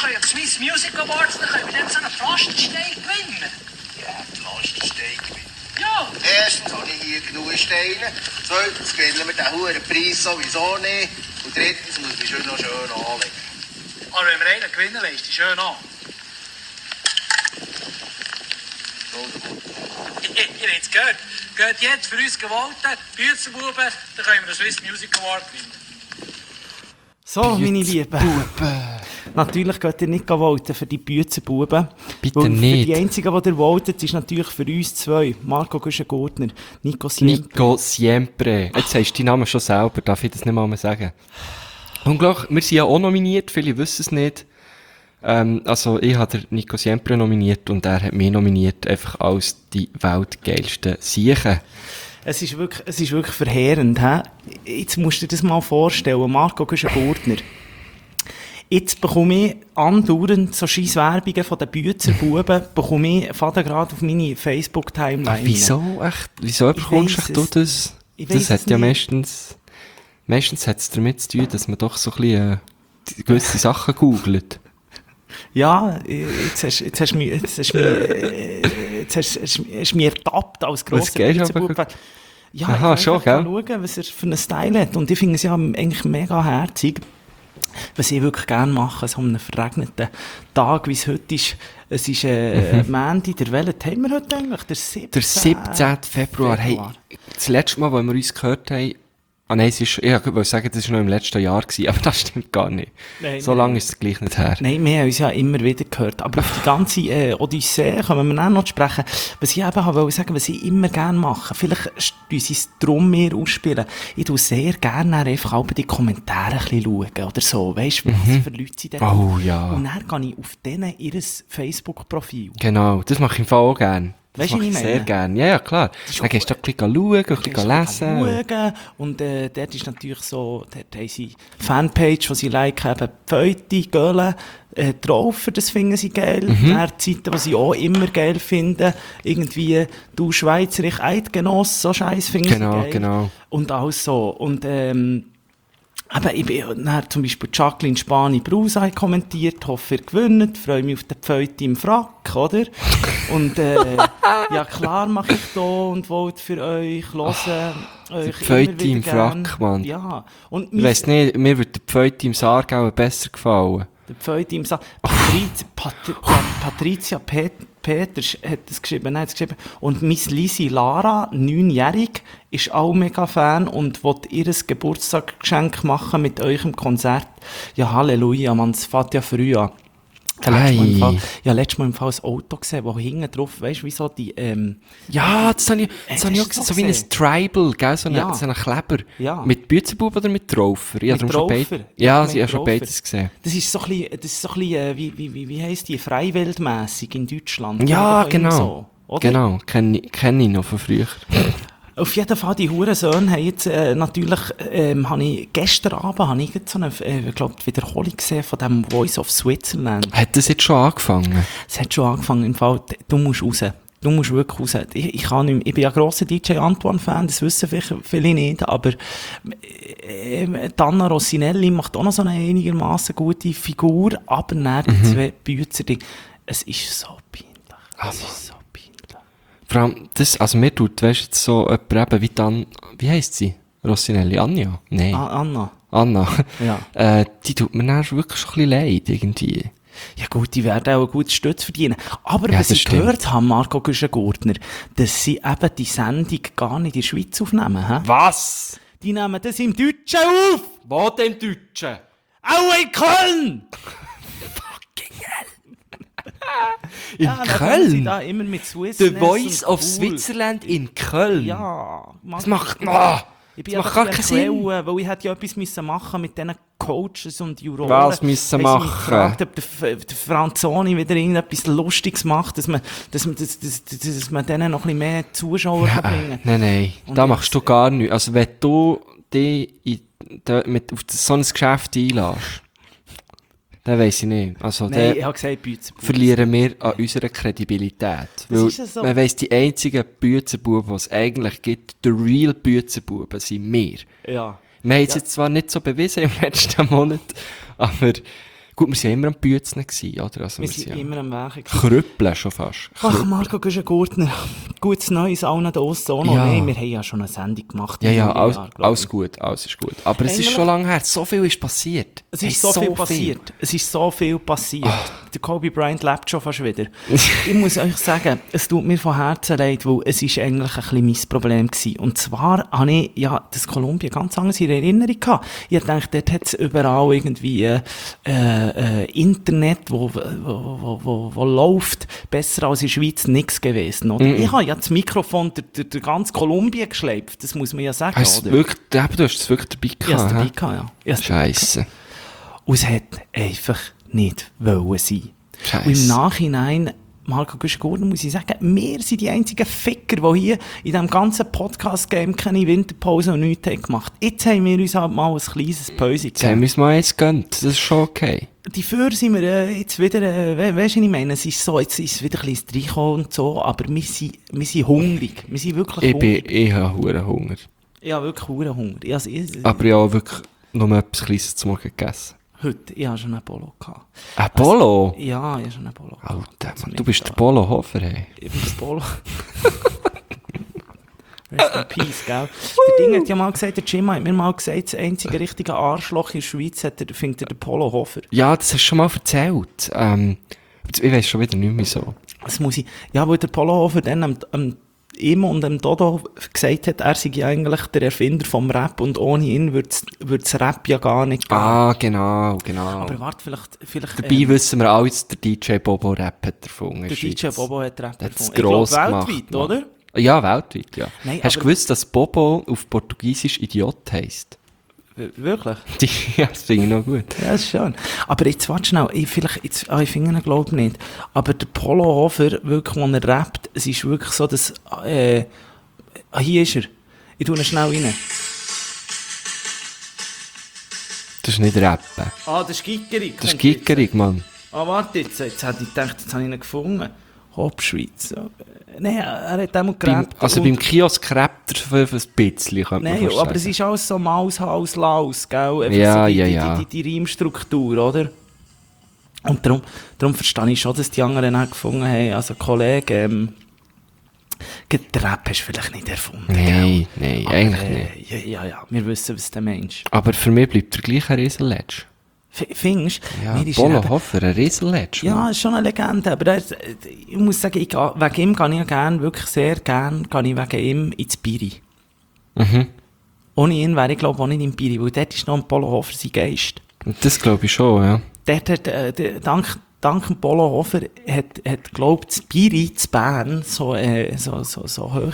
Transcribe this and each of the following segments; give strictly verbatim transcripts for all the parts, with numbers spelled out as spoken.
können die Swiss Music Awards, dann können wir dann so einen Pflasterstein gewinnen. Ja, Pflasterstein gewinnen. Ja. Erstens habe ich hier genug Steine. Zweitens gewinnen wir den hohen Preis sowieso nicht. Und drittens muss ich schön noch schön anlegen. Aber wenn wir einen gewinnen, weisst du schön an. Ihr habt es gehört. Geht jetzt für uns gewollten Büzenbuben, dann können wir den Swiss Music Award gewinnen. So, meine Lieben. Natürlich geht ihr nicht voten für die Büzenbuben. Bitte Weil nicht. Für die Einzigen, die ihr votet, ist natürlich für uns zwei. Marco Güschen-Gurtner, Nico Siempre. Nico Siempre. Jetzt sagst du deinen Namen schon selber, darf ich das nicht mal mehr sagen. Unglaublich, wir sind ja auch nominiert, viele wissen es nicht. Ähm, also ich habe den Nico Siempre nominiert und er hat mich nominiert, einfach als die weltgeilsten Siechen. Es ist wirklich, es ist wirklich verheerend. He? Jetzt musst du dir das mal vorstellen, Marco Güschen-Gurtner. Jetzt bekomme ich andauernd so scheiß Werbungen von den Büzerbuben, bekomme ich Vater gerade auf meine Facebook-Timeline. Wieso echt? Wieso bekommst du das? Das hat ja meistens, meistens hat es damit zu tun, dass man doch so ein bisschen äh, gewisse Sachen googelt. Ja, jetzt hast, jetzt hast du mich, jetzt hast du mich, äh, jetzt hast, hast, hast du mich ertappt als grosser Büzerbuben. Ja, aha, ich schon, gell? Schauen, was er für einen Style hat. Und ich finde es ja eigentlich mega herzig. Was ich wirklich gerne mache, so einem verregneten Tag, wie es heute ist. Es ist äh, mhm. Montag, der welchen haben wir heute eigentlich? Der siebzehnten Der siebzehnten Februar. Hey, das letzte Mal, als wir uns gehört haben, ah nein, es ist, ich wollte sagen, das war noch im letzten Jahr gewesen, aber das stimmt gar nicht. Nein, so lange ist es gleich nicht her. Nein, wir haben uns ja immer wieder gehört. Aber auf die ganze äh, Odyssee kommen wir auch noch zu sprechen. Was ich eben wollte sagen, was ich immer gerne mache, vielleicht tun sie es drum mehr ausspielen. Ich tue sehr gerne einfach auch bei die Kommentare ein bisschen schauen oder so. Weisst du, was mhm. für Leute sie da Oh ja. Und dann gehe ich auf denen ihr Facebook-Profil. Genau, das mache ich im Fall auch gerne. Das weißt du, mache ich ich sehr gerne. Ja, ja, klar. Dann gehst du da ein bisschen schauen, ein bisschen lesen. Schauen. Und äh, dort ist natürlich so, dort haben sie Fanpage, wo sie liken, eben Pfeute, Göhle, äh, drauf, das finden sie geil. Mhm. Dann Zeiten, die sie auch immer geil finden, irgendwie, du Schweizerich Eidgenoss, so Scheiß finden genau, sie geil. Genau, genau. Und alles so. Und, ähm, aber ich bin dann zum Beispiel Jacqueline Spani-Brusay kommentiert, hoffe ihr gewinnt, freue mich auf den Pfeute im Frack, oder? Und äh, ja klar mache ich da und wollte für euch hören. Oh, euch Pfeute im Frack, Mann. Ja. Und ich weiss nicht, mir würde der Pfeute im Sargau besser gefallen. Der Pfeute im Sargau. Patriz, Patri, Patricia Pet, Peters hat das geschrieben, nein, das geschrieben. Und Miss Lisi Lara, neunjährig, ist auch mega Fan und will ihr Geburtstagsgeschenk machen mit eurem Konzert. Ja, Halleluja, man, es fährt ja früh an. Ich habe letztes Mal im Fall, ja, letztes Mal im Fall ein Auto gesehen, wo hinten drauf, weißt du, wie so die, ähm... Ja, das habe ich, das habe ich auch gesehen, so wie ein Tribal, gell, so ein ja. so Kleber. Ja. Mit Büzenbuben oder mit Traufer? Ich mit Traufer. Beid- ja, ich habe schon beides gesehen. Das ist so ein bisschen, das ist so ein bisschen, äh, wie, wie, wie, wie heisst die, freiwildmässig in Deutschland. Ja, genau. So, genau, kenne kenn ich noch von früher. Auf jeden Fall, die Hurensöhne haben jetzt, äh, natürlich, ähm, habe ich, gestern Abend habe ich jetzt so eine, äh, glaub, Wiederholung gesehen von dem Voice of Switzerland. Hat das jetzt schon angefangen? Es hat schon angefangen, im Fall, du musst raus. Du musst wirklich raus. Ich, ich kann nicht mehr, ich bin ja grosser D J Antoine-Fan, das wissen vielleicht viele nicht, aber, äh, Anna Rossinelli macht auch noch so eine einigermaßen gute Figur, aber dann die mhm. zwei Büzer-Ding. Es ist so peinlich. Es ist so Vor allem, das, also mir tut, weißt du, jetzt so jemand eben wie dann, wie heisst sie? Rossinelli? Anja? Nein. Ah, Anna. Anna. Ja. äh, die tut mir dann wirklich schon ein bisschen leid, irgendwie. Ja gut, die werden auch einen guten Stütz verdienen. Aber ja, was ich stimmt. gehört habe, Marco Güschen-Gurtner, dass sie eben die Sendung gar nicht in der Schweiz aufnehmen. He? Was? Die nehmen das im Deutschen auf! Wo denn im Deutschen? Auch in Köln! In ja, Köln? Sie da immer mit Swiss The Voice of cool. Switzerland in Köln? Ja. Das macht, oh, ich bin das macht gar keinen Sinn. Weil ich hätte ja etwas müssen machen mit diesen Coaches und Juroren. Was müssen machen? Ich gefragt, ob der, der Franzoni wieder irgendetwas Lustiges macht, dass man, dass man, dass, dass, dass man denen noch ein bisschen mehr Zuschauer ja, bringen kann. Nein, nein, und da machst du gar nichts. Also wenn du dich in, da, mit, auf so ein Geschäft einlässt, dann weiss ich nicht. Also, nein, ich habe gesagt, Büzenbuben. Verlieren wir an unserer Kredibilität. Das weil ist ja so. Man weiss, die einzigen Büzenbuben, die es eigentlich gibt, die real Büzenbuben, sind wir. Ja. Wir haben es ja. jetzt zwar nicht so bewiesen im letzten Monat, aber Gut, wir waren ja immer am Bützen gewesen, oder? Also, Wir wir sind sind ja immer am Weg. Krüppeln schon fast. Ach, Marco Güschen-Gurtner, gutes Neues, allen da draussen auch noch. Ja. Nein, wir haben ja schon eine Sendung gemacht. Ja, im ja, neuen alles, Jahr, glaub alles ich. gut, alles ist gut. Aber es ist Eigentlich- schon lange her, so viel ist passiert. Es Hey, ist so, viel passiert. Es ist so viel passiert. Der Kobe Bryant lebt schon fast wieder. Ich muss euch sagen, es tut mir von Herzen leid, weil es ist eigentlich ein bisschen mein Problem gewesen. Und zwar habe ich ja das Kolumbien ganz anders in Erinnerung gehabt. Ich dachte, dort hat es überall irgendwie äh, äh, Internet, wo, wo, wo, wo, wo läuft, besser als in der Schweiz nichts gewesen. Oder? Mhm. Ich habe ja das Mikrofon durch, durch, durch ganz Kolumbien geschleift, das muss man ja sagen. Hast du Oder? wirklich, eben, du hast es wirklich dabei Ich habe es gehabt, dabei hä? gehabt, ja. Ich habe es dabei gehabt. Scheisse. Und es hat einfach nicht wollen sein. Scheisse. Und im Nachhinein, Marco Güschen-Gurtner, muss ich sagen, wir sind die einzigen Ficker, die hier in diesem ganzen Podcast-Game keine Winterpause und nichts haben gemacht. Jetzt haben wir uns halt mal ein kleines Päuschen Jetzt haben gegeben. wir uns mal eins gegönnt, das ist schon okay. Dafür sind wir äh, jetzt wieder, äh, we weißt du, was ich meine, es ist so, jetzt ist es wieder ein bisschen reingekommen und so, aber wir sind, wir sind hungrig. Wir sind wirklich Ich, bin, hungrig. ich habe verdammt Hunger. Ich habe wirklich verdammt Hunger. Ich, also, ich, Aber ich habe wirklich noch mal etwas Kleines zum Morgen gegessen. heute, ich habe schon einen Polo gehabt. Ein Polo? Ja, ich habe schon einen Polo gehabt. Alter, Zum Mann, du bist der Mittag. Polo Hofer, hey. Ich bin das Polo. Rest in Peace, gell? Der Ding hat ja mal gesagt, der Jim hat mir mal gesagt, das einzige richtige Arschloch in der Schweiz hat er, findet er den Polo Hofer. Ja, das hast du schon mal erzählt. Ähm, ich weiss schon wieder nicht mehr so. Das muss ich, ja, weil der Polo Hofer dann am, am, ihm und dem Dodo gesagt hat, er sei ja eigentlich der Erfinder vom Rap und ohne ihn würde das Rap ja gar nicht gehen. Ah, genau, genau. Aber warte, vielleicht, vielleicht, Dabei ähm, wissen wir alle, dass der D J Bobo Rap hat erfunden. der D J Bobo hat Rap Der hat es erfunden. Ich glaube, gross gemacht. weltweit, Mann. oder? Ja, weltweit, ja. Nein, Hast du aber- gewusst, dass Bobo auf Portugiesisch Idiot heisst? W- Wirklich? Ja, das finde ich noch gut. Ja, das ist schön. Aber jetzt, warte schnell, ich, vielleicht, jetzt, ah, ich finde ihn, glaube ich, nicht. Aber der Polo Hofer, wirklich, wenn er rappt, es ist wirklich so, dass, äh, ah, hier ist er. Ich tue ihn schnell rein. Das ist nicht Rappen. Ah, das ist Gickerig. Das ist Gickerig, Mann. Ah, warte jetzt, jetzt hätte ich gedacht, jetzt habe ich ihn gefunden. Hopschweiz. Nein, er hat einmal Beim, gerappt. also und- beim Kiosk rappt er für ein bisschen, könnte man Nein, fast aber es sagen. ist alles so Maus, Haus, Laus, gell? Einfach Ja, so die, ja, die, ja. Die, die, die Reimstruktur, oder? Und darum, darum verstehe ich schon, dass die anderen auch gefunden haben, also Kollege, ähm, der Rap hast du vielleicht nicht erfunden. Nein, nein, Aber, eigentlich äh, nicht. Ja, ja, ja, wir wissen, was der Mensch. Aber für mich bleibt er gleich ein Riesenletsch. F- Findest du? Ja, Mir ist Polo er eben- Hofer, ein Riesenletsch. Ja, Mann. ist schon eine Legende, aber er, ist- ich muss sagen, ich, gehe- wegen ihm gehe ich ja gern, wirklich sehr gern, gehe ich wegen ihm ins Biri. Mhm. Ohne ihn wäre ich, glaube ich, auch nicht im Biri, weil dort ist noch ein Polo Hofer sein Geist. Das glaube ich schon, ja. Dort hat, äh, der- dank, dank dem Polo Hofer hat, hat glaubt, das Biri zu Bern so, äh, so, so, so hohe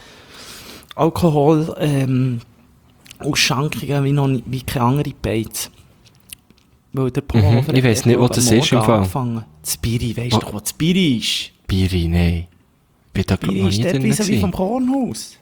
Alkohol, ähm, Ausschankungen wie noch nie, wie keine andere Beiz. Weil der Polo Mhm, Hofer ich hat weiss dort, nicht, wo glaub, das am ist im Morgen Fall. angefangen. Das Biri, weisst Wo- du, wo das Biri ist? Biri, nein. Bin da glaub ich Biri noch ist nie dort drin wie vom gewesen. Kornhaus.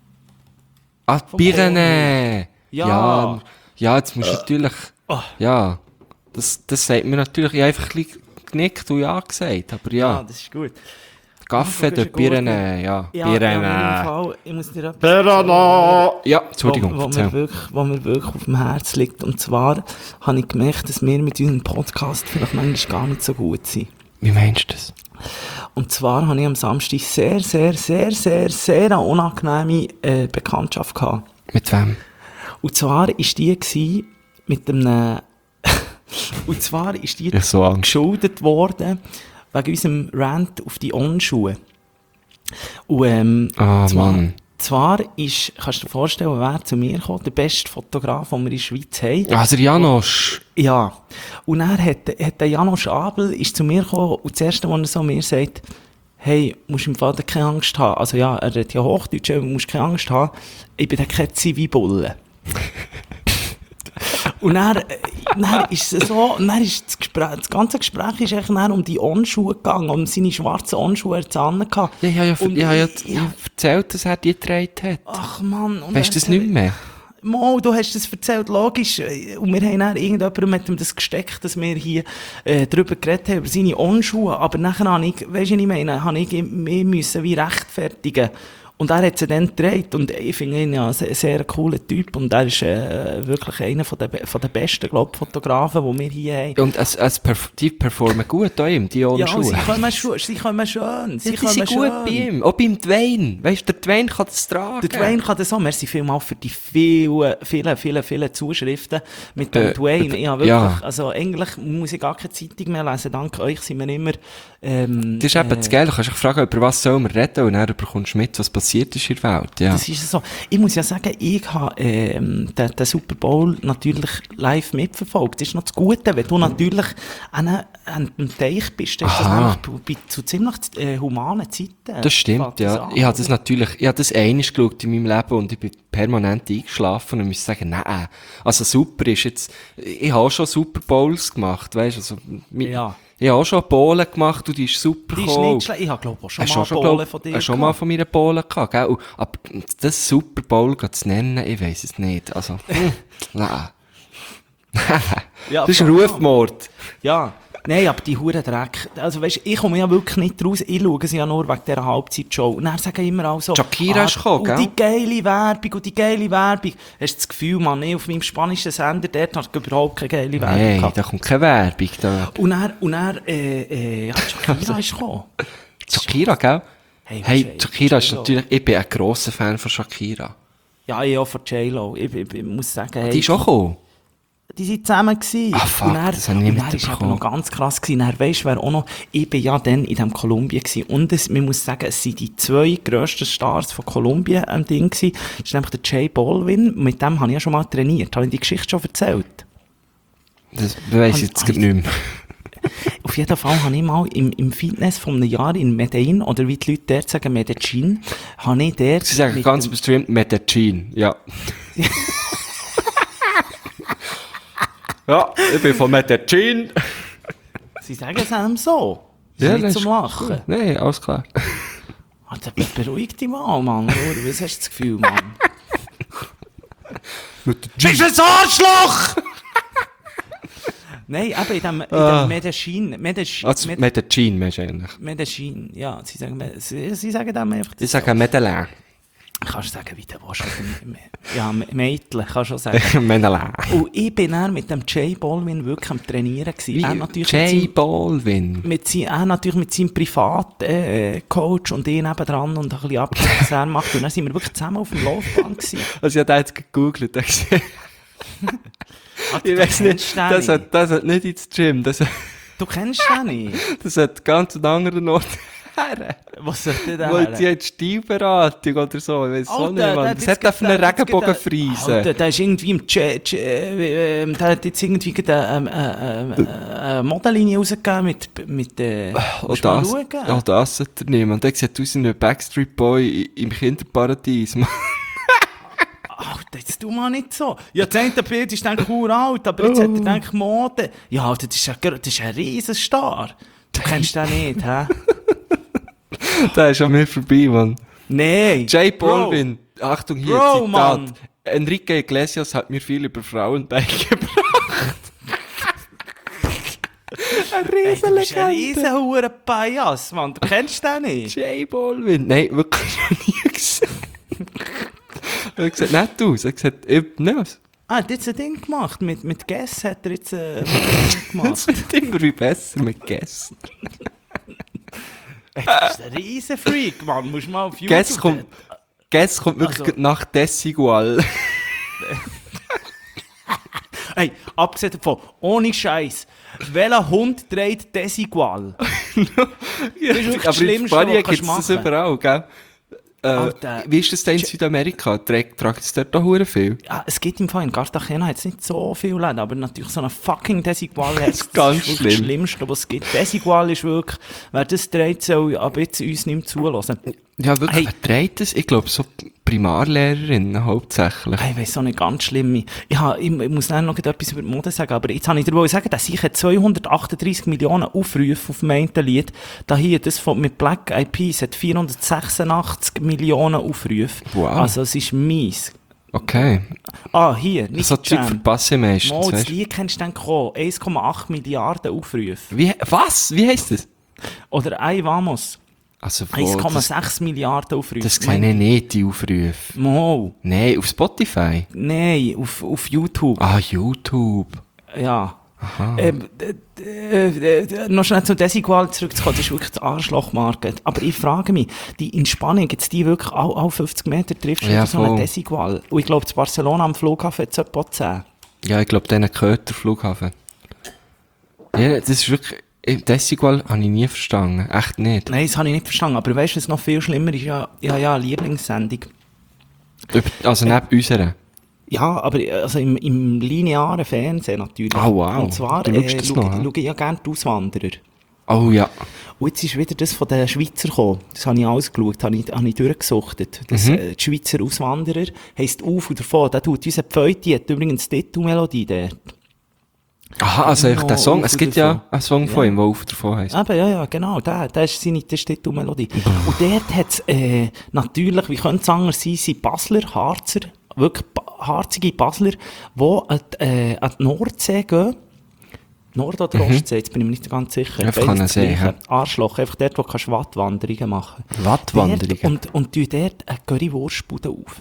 Ah, vom Birne! Ja. ja! Ja, jetzt musst du natürlich... Oh. Ja. Das, das sagt mir natürlich... Ich habe einfach ein bisschen genickt und ja gesagt, aber Ja, ja. das ist gut. Kaffee, Ah, du der bist ein guter- Birne, ja. Ja, ja, in jedem Birne. Fall, ich muss dir etwas Birne! Ja, Entschuldigung, wo, wo, mir erzähl. wirklich, wo mir wirklich auf dem Herz liegt. Und zwar habe ich gemerkt, dass wir mit unserem Podcast vielleicht manchmal gar nicht so gut sind. Wie meinst du das? Und zwar habe ich am Samstag sehr, sehr, sehr, sehr, sehr eine unangenehme äh, Bekanntschaft gehabt. Mit wem? Und zwar war die gewesen mit einem... Und zwar ist die Ich so Angst. geschuldet worden wegen unserem Rant auf die On-Schuhe. Und ähm, Ah, zwar, Mann. zwar ist, kannst du dir vorstellen, wer zu mir kommt, der beste Fotograf, den wir in der Schweiz haben. Also Janosch. Ja. Und dann hat, hat der Janosch Abel ist zu mir gekommen und das erste, was er so mir sagt, hey, musst im Vater keine Angst haben. Also ja, er hat ja Hochdeutsch, aber musst keine Angst haben. Ich bin kein Zivibulle. Und dann, äh, dann ist es so, dann ist das, Gespräch, das ganze Gespräch ist eigentlich dann um die On-Schuhe gegangen, um seine schwarzen On-Schuhe hat er angehabt. Ja, ich habe ja, Und ich habe ja, ich- ich habe erzählt, dass er die getragen hat. Ach Mann. Und Weißt du dann- das nicht mehr? Mo, du hast das erzählt, logisch. Und wir haben dann irgendjemandem mit ihm das gesteckt, dass wir hier äh, darüber geredet haben, über seine On-Schuhe. Aber nachher habe ich, weisst du, was ich meine, habe ich mich müssen wie rechtfertigen. Und er hat sie dann gedreht und ich finde ihn ja ein sehr, sehr cooler Typ und er ist äh, wirklich einer von der, von der besten, glaub, Fotografen, die wir hier haben. Und es, es perf- die performen gut auch ihm, die ohne Ja, Schuhe. sie kommen, schu- sie kommen schön, sie Ja, die kommen sind schön. gut bei ihm. Auch beim Dwayne. Weißt du, der Dwayne kann das tragen. Der Dwayne kann das auch. Merci vielmals für die vielen, vielen, vielen, vielen Zuschriften mit dem Äh, Dwayne. Ich habe wirklich, ja. also eigentlich muss ich gar keine Zeitung mehr lesen. Dank euch sind wir immer, ähm, Das ist eben äh, das Geile. Du kannst dich fragen, über was soll man reden und dann bekommst du mit, was passiert ist in der Welt. Ja. Das ist so. Ich muss ja sagen, ich habe ähm, den, den Super Bowl natürlich live mitverfolgt. Das ist noch das Gute, wenn du natürlich an, einem- an einem Teich bist, dann ist das Aha. nämlich bei, zu ziemlich äh, humanen Zeiten. Das stimmt, Fängt das ja. an. Ich habe das natürlich, ich habe das einmal geschaut in meinem Leben und ich bin permanent eingeschlafen und muss sagen, nein. Also super ist jetzt, ich habe auch schon Super Bowls gemacht, weißt du, also, mi- Ja. ich habe auch schon Bowlen gemacht und die ist super Die ist gekommen. nicht schlecht. Ich habe, glaube ich, auch schon Hast mal du schon, Bowlen glaub, von dir hast schon mal von mir einen Bowlen gehabt, gell? Und, aber das Super Bowl zu nennen, ich weiss es nicht. Also, hm, nein. Ja, Das ist ein voll. Rufmord. Ja, nein, aber die Huren Dreck. Also weisst, ich komme ja wirklich nicht raus. Ich schaue sie ja nur wegen dieser Halbzeitshow. Und dann sagen immer auch so... Shakira ist gekommen, und gell? die geile Werbung, und die geile Werbung. Hast du das Gefühl, man, ich auf meinem spanischen Sender, dort hat überhaupt keine geile Werbung Nein, gehabt. da kommt keine Werbung. Da. Und dann, und dann, äh, äh, ja, Shakira ist gekommen. Shakira, gell? Hey, Hey, was- Shakira ist J-Lo. natürlich, ich bin ein grosser Fan von Shakira. Ja, ich auch von J-Lo. Ich, ich, ich muss sagen, hey, Die ist auch gekommen. die sind zusammen gewesen. Ah, fuck, und dann, das hab ich nicht und dann ist eben mitbekommen. noch ganz krass gewesen. Dann weisst du, wer auch noch, ich bin ja dann in dem Kolumbien gewesen. Und es, man muss sagen, es sind die zwei grössten Stars von Kolumbien am Ding gewesen. Das ist nämlich der J Balvin. Mit dem habe ich ja schon mal trainiert. Habe ich die Geschichte schon erzählt? Das weiss ich Han- jetzt han- grad nicht mehr. Auf jeden Fall habe ich mal im, im Fitness von einem Jahr in Medellin, oder wie die Leute dort sagen, Medellin, habe ich dort... Sie sagen mit ganz dem- bestimmt Medellin, ja. Ja, ich bin von Medellin. Sie sagen es einem so. Das ist nicht zum Lachen. Nein, alles klar. Also, beruhig dich mal, Mann. Oder? Was hast du das Gefühl, Mann? Bist du ein Arschloch! Nein, eben in dem, in dem Medellin, Medellin, Also Med Medellin, meinst du eigentlich? Medellin, ja, sie sagen, Me- sie, sie sagen dem einfach, Ich sage Medellin. kannst du sagen, wie du willst, oder Me- ja, Me- Mädchen, kannst du schon sagen. Medellin. Und ich bin dann mit dem J Balvin wirklich am Trainieren gewesen. Er natürlich mit J seinem- Balvin. mit sein, er natürlich mit seinem Privatcoach äh, Coach und ich nebendran und ein bisschen abgesehen, was er macht. Und dann sind wir wirklich zusammen auf dem Laufband gewesen. Also ich habe jetzt gegoogelt und gesehen. Alter, Ich du weiss nicht, kennst den das nicht. hat, das hat nicht ins Gym, das, Du kennst den nicht. das hat ganz einen anderen Ort her. Was sollte der Weil die hat Stilberatung oder so, ich weiss auch nicht, der Mann. hat Was jetzt hat der für eine gerade- der hat jetzt gerade- Regenbogenfriese? Alter, der ist irgendwie im Ch Ch äh, ähm, der hat jetzt irgendwie gerade eine ähm, äh, äh, eine Modellinie rausgegeben mit, mit äh, Oh, musst du mal das, schauen. oh, das sollte er nehmen. Und der sieht aus wie ein Backstreet Boy i- im Kinderparadies. Alter, jetzt tu mal nicht so. Ja, das eine Bild ist dann cool alt, aber jetzt hat er gedacht Mode. Ja, Alter, das ist ein, das ist ein Riesenstar. Du kennst den nicht, hä? Der ist an mir vorbei, Mann. Nein. J Bro. Balvin, Achtung hier, Bro, Zitat. Mann. Enrique Iglesias hat mir viel über Frauen beigebracht. Eine Ey, du bist ein Riesenlegende. riesen Pajas, Mann. Du kennst den nicht. J Balvin. Nein, wirklich noch nie gesehen. Er sieht nett aus. Er sieht, ich, ne, was? Ah, er hat jetzt ein Ding gemacht. Mit, mit Guess hat er jetzt äh, ein Ding Das gemacht. wird immer wie besser mit Guess. Ey, das ist ein riesen Freak, Mann. Musst du mal auf YouTube... Guess kommt, Guess kommt wirklich Also- nach Desigual. Hey, abgesehen davon, ohne Scheiß. Welcher Hund trägt Desigual? wirklich das Aber in Schlimmste, Spanien was du gibt es das machen kannst. überall, gell? Äh, Alter. wie ist das denn in Südamerika? Tragt tragt es dort auch hure viel? Ja, es gibt im Fall in Cartagena jetzt nicht so viel Läden, aber natürlich so eine fucking Desigual hat. Das ist ganz wirklich schlimm. das Schlimmste, was es gibt. Desigual ist wirklich, wer das trägt, soll ab jetzt uns nicht mehr zulassen. Ja, wirklich. Hey. Wer trägt das? Ich glaube, so Primarlehrerinnen hauptsächlich. Hey, ich weiss auch nicht, ganz schlimm. Ich, ha, ich, ich muss dann noch etwas über die Mode sagen, aber jetzt habe ich dir wohl sagen, dass ich zweihundertachtunddreissig Millionen Aufrufe auf dem einen Lied. Da hier, das von, mit Black Eyed Peas hat vierhundertsechsundachtzig Millionen Aufrufe. Wow. Also, es ist mies. Okay. Ah, hier, nicht So Zeug verpasse ich meistens, Mal, das weißt du? Lied kennst du dann gekommen. eins Komma acht Milliarden Aufrufe. Wie, was? Wie heisst das? Oder Ay Vamos. Also, wo, eins Komma das, sechs Milliarden Aufrufe. das sehe ich nicht, die Aufrufe. Mo. Nein, auf Spotify? Nein, auf, auf YouTube. Ah, YouTube. Ja. Ähm, d- d- d- noch schnell zu Desigual zurückzukommen, das ist wirklich das Arschlochmarkt. Aber ich frage mich, die in Spanien, jetzt die wirklich alle, alle fünfzig Meter triffst du Ja, ja, so eine voll. Desigual. Und ich glaube, in Barcelona am Flughafen hat es etwa zehn. Ja, ich glaube, denen gehört der Flughafen. Ja, das ist wirklich... Desigual habe ich nie verstanden. Echt nicht. Nein, das habe ich nicht verstanden. Aber weißt du, was noch viel schlimmer ist? Ja, ja, ja, eine Lieblingssendung. Über, also neben unserer. Ja, aber also im, im linearen Fernsehen natürlich. Ah, wow. Und zwar Du schaust äh, das schau, noch, hä? schau ich ja gerne die Auswanderer. Oh ja. Und jetzt ist wieder das von den Schweizer gekommen. Das habe ich alles geschaut, habe ich, habe ich durchgesuchtet. Das, Mhm. äh, die Schweizer Auswanderer heisst «Auf und davon». Der tut unser Pfeuti, hat übrigens die Titelmelodie dort. Aha, also Noch echt der Song. auf Es gibt davon. ja einen Song von Ja. ihm, der auf davon heisst. Eben, ja, ja, genau, der, der ist seine, das ist die Titelmelodie. Und dort hat es, äh, natürlich, wie könnte es anders sein, sind Basler, Harzer, wirklich ba- harzige Basler, die an, die, äh, an die Nordsee gehen. Nord- oder Ostsee, jetzt bin ich mir nicht ganz sicher. Einfach Beides an den das See, Gleiche. hä? Arschloch, einfach dort, wo du kannst Wattwanderungen machen kannst. Wattwanderungen? Dort- Und, und tun dort eine Currywurstbude auf.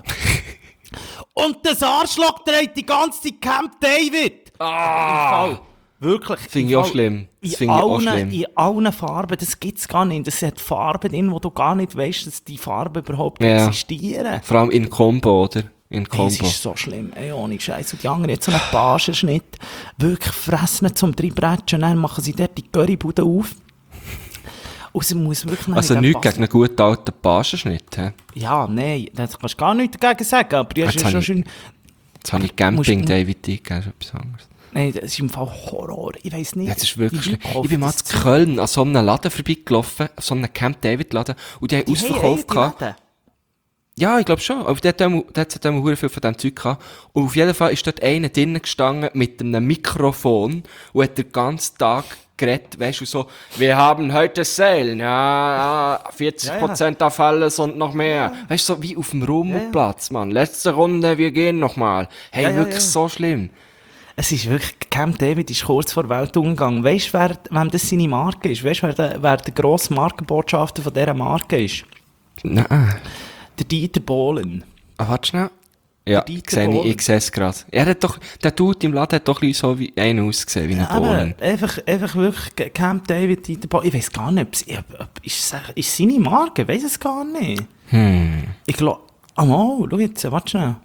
Und das Arschloch trägt die ganze Zeit Camp David. Ah! Im Fall. Wirklich. Finde im ich auch Fall. schlimm. Das In finde ich auch allen, schlimm. in allen Farben, das gibt es gar nicht. Das hat Farben drin, wo du gar nicht weißt, dass die Farben überhaupt Ja. existieren. Vor allem in Combo, oder? In Hey, Combo. es ist so schlimm, ey, ohne Scheiß. Und die anderen jetzt so einen Pagenschnitt, wirklich fressen zum Drei-Bretschen, dann machen sie dort die Currybude auf. Und sie muss wirklich noch Also in den nichts gegen einen guten alten Pagenschnitt. He? Ja, nein, da kannst du gar nichts dagegen sagen, aber die ist Jetzt ja habe schon ich- schön... Jetzt habe ich Musst Camping du- David eingegeben, ist etwas anderes. Nein, das ist im Fall Horror. Ich weiss nicht. Ja, das ist wirklich wie schlimm. Leute kaufen Ich bin mal das zu Zeug. Köln an so einem Laden vorbeigelaufen, so einem Camp David Laden, und die haben Die ausverkauft haben gehabt. Läden. Ja, ich glaube schon. Aber dort hat es sehr viel von diesem Zeug gehabt. Und auf jeden Fall ist dort einer drinnen gestanden mit einem Mikrofon und hat den ganzen Tag geredet, weißt du, so, wir haben heute Sale, ja, vierzig Prozent auf alles und noch mehr. Weißt du, so wie auf dem Rummelplatz, Mann. Letzte Runde, wir gehen nochmal. Hey, Ja, ja, wirklich ja. so schlimm. Es ist wirklich, Camp David ist kurz vor Weltuntergang. Weißt du, wer, wem das seine Marke ist? Weißt du, wer der, wer der grosse Markenbotschafter von dieser Marke ist? Nein. Der Dieter Bohlen. Ah, warte schnell. Ja, Dieter sehe ich, Bohlen. ich sehe es gerade. Er hat doch, der Dude im Laden hat doch ein bisschen so wie einer ausgesehen, wie ein Bohlen. Aber einfach, einfach wirklich Camp David, Dieter Bohlen. Ich weiss gar nicht, ob es, ob, ob, ist es ist seine Marke? Ich weiss es gar nicht. Hm, Ich glaube, ah mal, schau jetzt, warte schnell.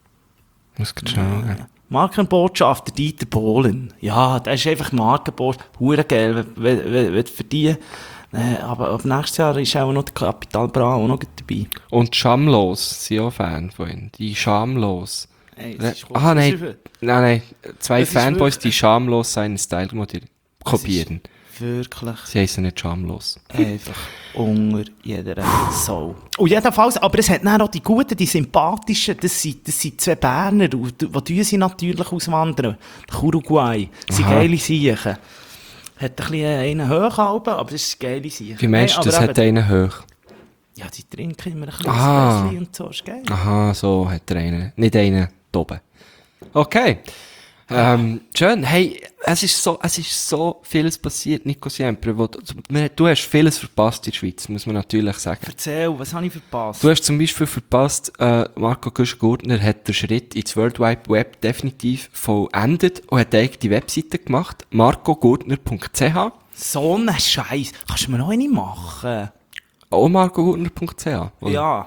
muss grad schauen. Markenbotschafter Dieter Bohlen. Ja, das ist einfach Markenbotschafter. Hure geil, wenn, wenn, wenn für die. Äh, aber ab nächstes Jahr ist auch noch der Capital Bra auch noch dabei. Und Schamlos, sind auch Fan von ihm. Die Schamlos. Ey, das ist Ah, das nein, ist- nein, nein. Zwei Das ist Fanboys, wirklich- die schamlos seinen Style modi- kopieren. Wirklich Sie heißen nicht schamlos. einfach unter jeder Sau. Und jedenfalls, aber es hat dann auch die Guten, die Sympathischen, das sind, das sind zwei Berner, und die die sie natürlich auswandern. Der Uruguay, das sind Aha. geile Siechen. Hat ein bisschen einen Hochhalben, aber das ist geile Siechen. Wie meinst du, Nein, das aber hat eben- einen hoch? Ja, die trinken immer ein bisschen Ah. Espresso und so, ist geil. Aha, so hat er einen. Nicht einen da oben. Okay. Ähm, schön. Hey, es ist so, es ist so vieles passiert, Nico Siempre. Wo, du, du hast vieles verpasst in der Schweiz, muss man natürlich sagen. Erzähl, was habe ich verpasst? Du hast zum Beispiel verpasst, äh, Marco Güsch-Gurtner hat den Schritt ins World Wide Web definitiv vollendet und hat eine eigene Webseite gemacht, marco gurtner punkt c h. So ein Scheiß. Kannst du mir noch eine machen? Auch marco gurtner punkt c h. oder? Ja.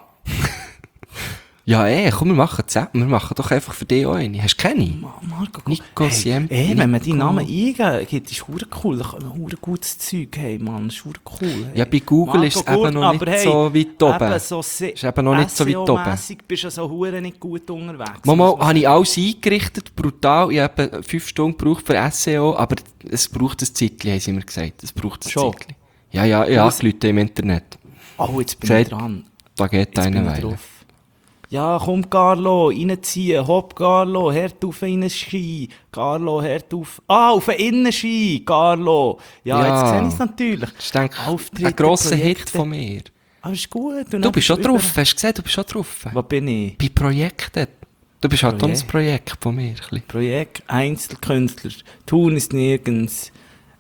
Ja, ey, komm, wir machen zusammen. Wir machen doch einfach für dich auch eine. Hast du keine? Ma- Marco, guck. Nico hey, Siempre, hey, wenn man Nico. deinen Namen eingibt, ist hure cool. Da kommt hure gutes Zeug. Hey, Mann, ist hure cool. Hey. Ja, bei Google ist es Marco eben noch Gurtner, nicht aber hey, so weit oben. Eben so se- Ist eben noch nicht so weit oben. S E O-mässig bist du so hure nicht gut unterwegs. Mal, muss man habe ich alles eingerichtet, brutal. Ich habe fünf Stunden gebraucht für S E O, aber es braucht ein Zeitchen, haben sie mir gesagt. Es braucht ein Schon? Zeitchen. Ja, ja, ich habe Leute im Internet. sagen. Oh, jetzt bin Gesagt, ich dran. Da geht Jetzt eine bin ich Weile. drauf. Ja, komm, Carlo, reinziehen. Hopp, Carlo, hart auf den Innenski. Carlo, hart auf... Ah, auf den Innenski, Carlo. Ja, Ja. jetzt sehe ich es natürlich. Das ist, denke ich, Auftritte, ein grosser Hit Projekte. von mir. Ah, ist gut. Du bist schon drauf, hast du gesehen, du bist schon drauf. Was bin ich? Bei Projekten. Du bist halt auch ein Projekt. Projekt von mir. Ein bisschen. Projekt Einzelkünstler. Tun ist nirgends.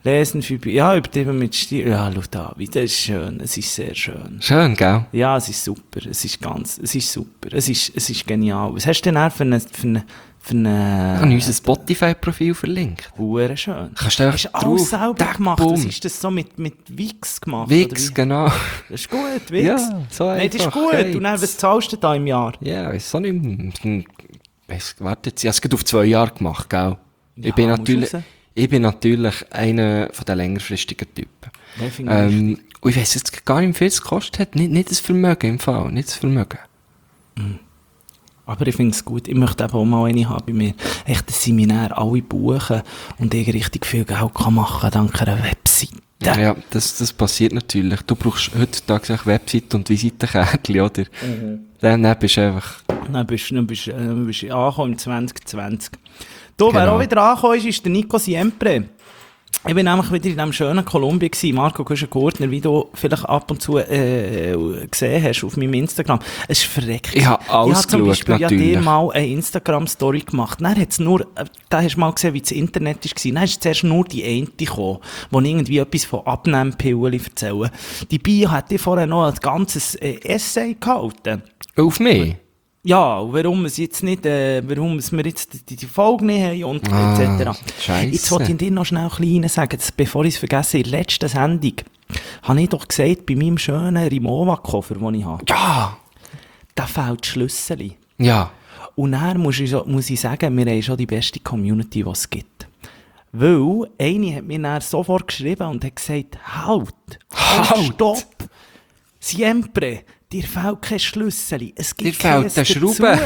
Lesen für, ja, übertrieben mit Stil. Ja, schau da, wie, das ist schön, es ist sehr schön. Schön, gell? Ja, es ist super, es ist ganz, es ist super, es ist, es ist genial. Was hast du denn dann für eine, für eine, für eine... Ich habe unser Spotify-Profil verlinkt. Hure schön. Kannst du einfach Hast du drauf, alles selber tack, gemacht? bumm. Was ist das so mit, mit Wix gemacht? Wix, oder wie? genau. Das ist gut, Wix. Ja, so Nein, das ist einfach, gut. geht's. Und dann, was zahlst du da im Jahr? Ja, weiss auch nicht. mehr. Weiss, warte jetzt, ich habe es gerade auf zwei Jahre gemacht, gell? Ja, ich, bin musst natürlich, raus. ich bin natürlich einer von den längerfristigen Typen. Ja, finde ich Ähm, und ich weiss jetzt gar nicht, wie viel es gekostet hat. Nicht, nicht das Vermögen im Fall, nicht das Vermögen. Aber ich finde es gut. Ich möchte eben auch mal eine haben bei mir. Echt ein Seminar, alle buchen und ich richtig viel Geld kann machen dank einer Webseite. Ja, das, das passiert natürlich. Du brauchst heutzutage auch Webseite und Visitenkärtchen, oder? Mhm. Dann, dann bist du einfach... Dann bist du dann bist, äh, bist du angekommen im zwanzig zwanzig. Du, wer Genau. auch wieder angekommen ist, ist der Nico Siempre. Ich bin nämlich wieder in diesem schönen Kolumbien gewesen. Marco Kuschen-Gurtner, wie du vielleicht ab und zu äh, gesehen hast auf meinem Instagram. Es ist verreckt. Ich habe alles Ich habe zum geschaut, Beispiel ja natürlich. dir mal eine Instagram-Story gemacht. Dann hat's nur, äh, da hast du mal gesehen, wie das Internet war. Dann ist zuerst nur die eine gekommen, wo irgendwie etwas von Abnehmpillen erzählen. Die Bio hat dir vorher noch ein ganzes äh, Essay gehalten. Auf mich? Ja, und warum es jetzt nicht, äh, warum es wir jetzt die, die Folge nicht haben und Ah, et cetera. scheisse. Jetzt wollte ich dir noch schnell klein sagen, dass, bevor ich es vergesse, in der letzten Sendung habe ich doch gesagt, bei meinem schönen Rimowa-Koffer, den ich habe, Ja! da fehlt das Schlüssel. Ja. Und dann muss ich, so- muss ich sagen, wir haben schon die beste Community, die es gibt. Weil, eine hat mir dann sofort geschrieben und hat gesagt, halt, halt, Halt. stopp, siempre, dir fehlt kein Schlüssel, es gibt Dir fehlt keines eine dazu. Schraube.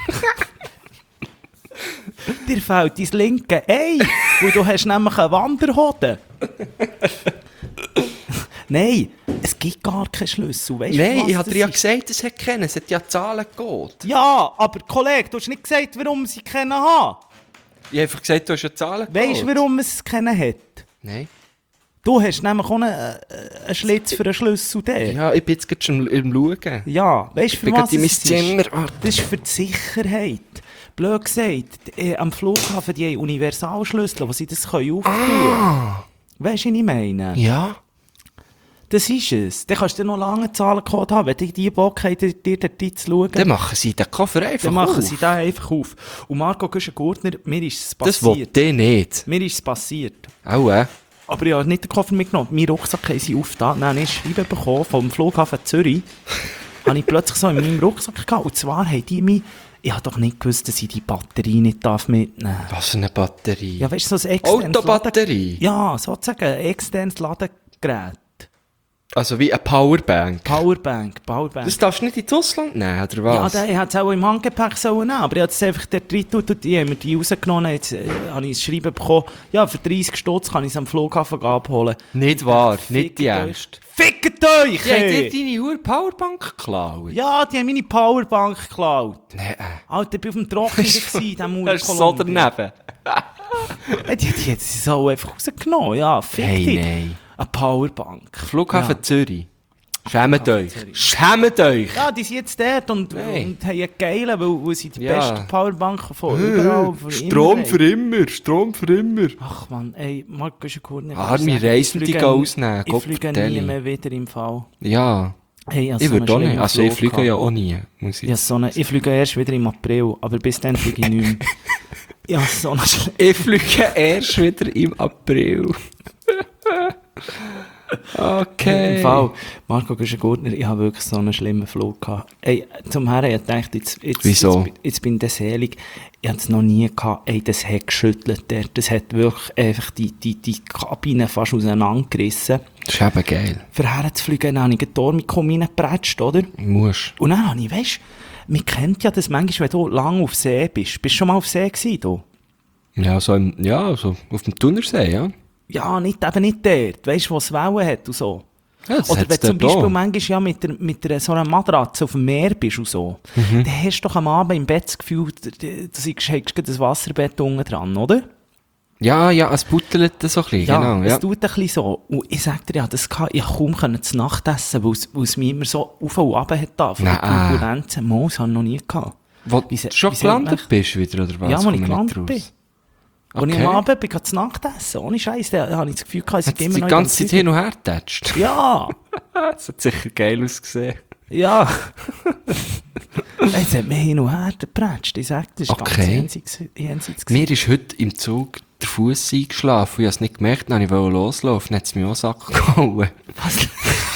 Dir fehlt dein linke Ei, weil du hast nämlich einen Wanderhoden. Nein, es gibt gar keinen Schlüssel. Weißt du, Nein, was ich habe das dir ja ist? gesagt, es hat keinen. Es hat ja Zahlen gegeben. Ja, aber Kollege, du hast nicht gesagt, warum sie keinen haben. Ich habe einfach gesagt, du hast ja Zahlen Weißt du, gegeben. warum es keinen hat? Nein. Du hast nämlich auch einen, äh, einen Schlitz für einen Schlüssel da. Ja, Ja, ich bin jetzt gerade schon im Schauen. weißt du, Ich für bin was gerade in mein es ist? Zimmer. Warte. Das ist für die Sicherheit. Blöd gesagt, äh, am Flughafen die haben Universalschlüssel, wo sie das können auftun können. Weißt du, was ich meine? Ja. Das ist es. Dann kannst du noch lange Zahlencode haben. Wenn die die Bock haben, dir dir dort zu schauen, Dann machen sie den Koffer einfach dann machen auf. sie den einfach auf. Und Marco Güschen-Gurtner, mir ist es Das passiert. wollte ich nicht. Mir ist es passiert. Auch, äh? Aber ich habe nicht den Koffer mitgenommen. Mein Rucksack haben sie aufgetan. Dann habe ich ein Schreiben bekommen vom Flughafen Zürich. habe ich plötzlich so in meinem Rucksack gehabt. Und zwar haben die mich... Ich habe doch nicht gewusst, dass ich die Batterie nicht darf mitnehmen darf. Was für eine Batterie? Ja, weißt du, so ein externes Autobatterie? Laden- Ja, sozusagen ein externes Ladegerät. Also wie eine Powerbank. Powerbank, Powerbank. Das darfst du nicht ins Ausland nehmen, oder Ja, was? der, ich hätte es auch im Handgepäck sollen nehmen, aber ich habe es einfach dort rein tun und die haben mir die rausgenommen. Jetzt äh, habe ich ein Schreiben bekommen, ja, für dreissig Stutz kann ich es am Flughafen abholen. Nicht wahr, Fickt nicht die euch. Ernst. Fickt euch! Die haben ey! dir deine Uhr Powerbank geklaut? Ja, die haben meine Powerbank geklaut. Nee. Alter, ich war auf dem Trockenen, in diesem Das ist so daneben. Die, die, die haben sie so einfach rausgenommen, ja, fick Hey, dich. nein. Eine Powerbank. Flughafen Ja. Zürich. Schämt euch. Zürich. Schämt euch. Ja, die sind jetzt dort und, Nein. und haben einen geilen, weil, weil sie die Ja. besten Powerbanken von überall, von Strom immer für immer, Strom für immer. Ach man, ey, Marco Güschen-Gurtner. Arme Reisende gehen ausnehmen, Ich Gott fliege vertelle. nie mehr wieder im Fall. Ja, Hey, ich habe ich so einen würde auch nicht. schlimmen Also ich Flug fliege gehabt. ja auch nie, muss ich Ich, habe so eine, ich fliege erst wieder im April, aber bis dann fliege ich nicht mehr. Ich habe so einen schlimmen... Ich fliege erst wieder im April. Okay. Im Fall, Marco Güschen-Gurtner, ich habe wirklich so einen schlimmen Flug gehabt. Ey, zum Herren, ich dachte, jetzt, jetzt, Wieso? jetzt, jetzt bin ich selig. Ich habe es noch nie gehabt. Ey, das hat geschüttelt dort. Das hat wirklich einfach die, die, die Kabine fast auseinandergerissen. Das ist eben geil. Für herzufliegen, dann habe ich einen Dormicum reingepratscht, oder? Musst. Und dann habe ich, weisst du, man kennt ja das manchmal, wenn du lange auf See bist. Bist du schon mal auf See gewesen, du? Ja, so im, ja, so auf dem Thunersee, ja. Ja, nicht, eben nicht dort. Weisst du, wo es Wellen hat und so. Ja, das Oder hat's wenn du zum dort Beispiel auch. manchmal ja mit, der, mit der, so einer Matratze auf dem Meer bist und so, Mhm. dann hast du doch am Abend im Bett das Gefühl, du du hast gerade das Wasserbett unten dran, oder? Ja, ja, es buttelt so ein bisschen, Ja, genau. es Ja. tut ein bisschen so. Und ich sag dir, ja, das kann, ich konnte kaum zu Nacht essen, weil es, weil es mich immer so auf und runter hat da, von der Nein. Turbulenzen. Mo, das habe ich noch nie gehabt. Wo Wie du se- schon wie sagt man? gelandet bist wieder, oder was? Ja, wo Komm ich nicht gelandet raus. bin. Und ich Okay. am Abend bin ich zu Nacht essen. Ohne Scheiß, da habe ich das Gefühl gehabt, es Hat sind sie immer die noch ganze Zeit in hin und her getatscht? dem- Ja, Das hat sicher geil ausgesehen. ja. Es hat mich hin und her gepratscht. Ich sag, das ist Okay. ganz jenseits, jenseits gewesen. Mir ist heute im Zug der Fuß eingeschlafen und ich habe es nicht gemerkt, dann wollte ich loslaufen, dann hat es mich auch einen Sack gehauen. Was?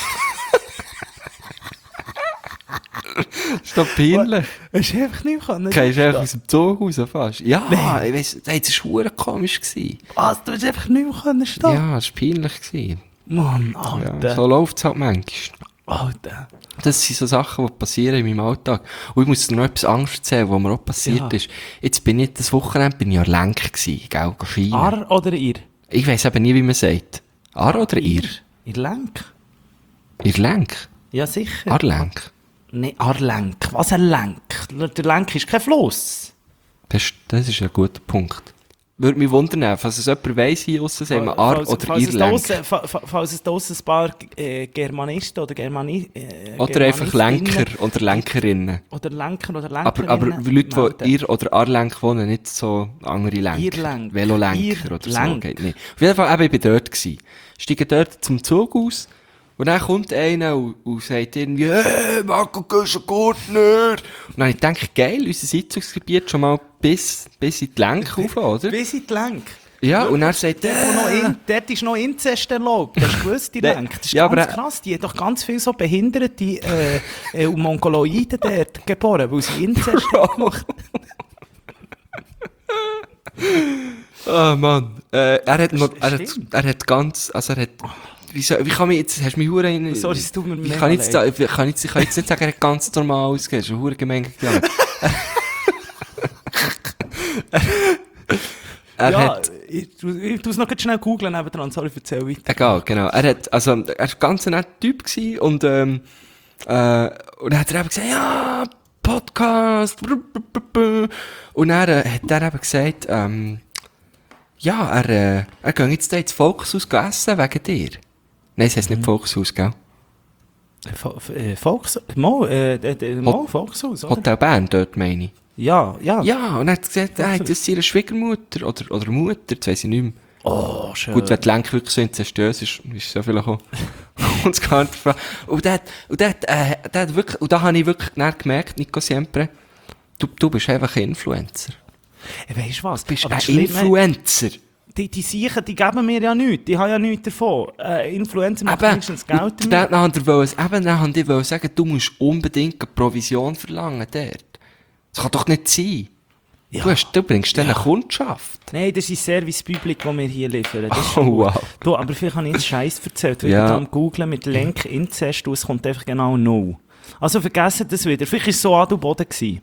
Das ist doch peinlich. Hast du einfach nicht können? Du gehst einfach aus dem Zug raus fast. Ja, ich weiss, das war verdammt komisch. Gewesen. Was? Du hast einfach nicht mehr können stehen? Ja, das war peinlich. Gewesen. Mann, Ja, Alter. so läuft es halt manchmal. Alter. Das sind so Sachen, die passieren in meinem Alltag. Und ich muss dir noch etwas Angst erzählen, was mir auch passiert Ja. ist. Jetzt bin ich, das Wochenende bin ich ja lenk gewesen, gell, Schienen. Ar oder ihr? Ich weiss eben nie, wie man sagt. Ar oder ihr? Ihr Lenk? Ihr Lenk? Ja, sicher. Arlenk? Nein, Arlenk. Was ein Lenk? Der Lenk ist kein Fluss. Das, ist- das ist ein guter Punkt. Würde mich wundern, falls es jemand weiss hier aussen, sagen wir Ar Falls- oder falls ihr es da Lenk. draussen- fa- fa- Falls es da draussen ein paar äh, Germanisten oder Germani äh, Oder einfach Germanistinnen Lenker oder Lenkerinnen. Oder Lenker oder Aber, Lenkerinnen. aber Leute, melden. die ihr oder Arlenk wohnen, nicht so andere Lenker. Ihr Lenk. Velolenker Ihr oder Lenk. so. Geht nicht. Auf jeden Fall, eben, ich war dort. Gewesen. Steige dort zum Zug aus. Und dann kommt einer und, und sagt irgendwie, hey, Marco Göschen-Gurtner. Und dann habe ich gedacht, geil, unser Sitzungsgebiet schon mal bis, bis in die Lenk rauf, oder? Bis in die Lenk. Ja, und dann sagt Dort, wo noch er, in, dort ist noch Inzest erlaubt. Das ist gewusst, die Ne- Lenk. Das ist ja, ganz aber- krass. Die hat doch ganz viele so behinderte äh, äh, und Mongoloiden dort geboren, weil sie Inzest gemacht oh Mann. Äh, er hat noch, er hat, stimmt. er hat ganz, also er hat, wie, soll, wie kann man jetzt, hast du mich hure in, Sorry, es tut mir wie mega kann ich jetzt, da, leid. wie kann ich jetzt, ich kann jetzt nicht sagen, er hat ganz normal ausgesehen, das ist eine hure Gemenge gegangen. Er ja, hat, ich, tu- ich tu es noch ganz schnell googeln nebendran. Sorry, erzähl weiter. egal, genau, er hat, also, er war ganz ein netter Typ gewesen und, ähm, äh, und dann hat er eben gesagt, ja, Podcast, brr, brr, brr, brr. Und dann äh, hat er eben gesagt, ähm, ja, er, äh, er geht jetzt da ins Volkshaus essen wegen dir. Nein, es heisst nicht Volkshaus, gell? Vo- äh, Volks... Mo, äh, äh, äh, Mo, Volkshaus, oder? Hotel Bern, dort meine ich. Ja, ja. Ja, und er hat gesagt, er hat das seine Schwiegermutter oder, oder Mutter, das weiss ich nicht mehr. Oh, schön. Gut, wenn die Lenk wirklich so inzestiös ist, ist so vielleicht auch. Und gar nicht gefragt. Und der, hat- und der, hat, äh, der hat wirklich, und da habe ich wirklich dann gemerkt, Nico Siempre, du, du bist einfach ein Influencer. Äh, Weisst du was? Du bist Aber ein das Schlimme- Influencer. Die, die Siechen, die geben mir ja nichts. Die haben ja nichts davon. Äh, Influencer machen Eben, wenigstens Geld und damit. dann haben die wollen, eben, dann haben die wollen sagen, du musst unbedingt eine Provision verlangen dort. Das kann doch nicht sein. Ja. Du, hast, du bringst denen Kundschaft. Nein, das ist Service Public, das wir hier liefern. Das ist Oh, schon gut. wow. Du, aber vielleicht habe ich jetzt Scheiß erzählt. Weil Ja. ich am Googlen mit Lenk Inzest, es kommt einfach genau null. Also vergessen das wieder. Vielleicht war es so Adelboden gewesen.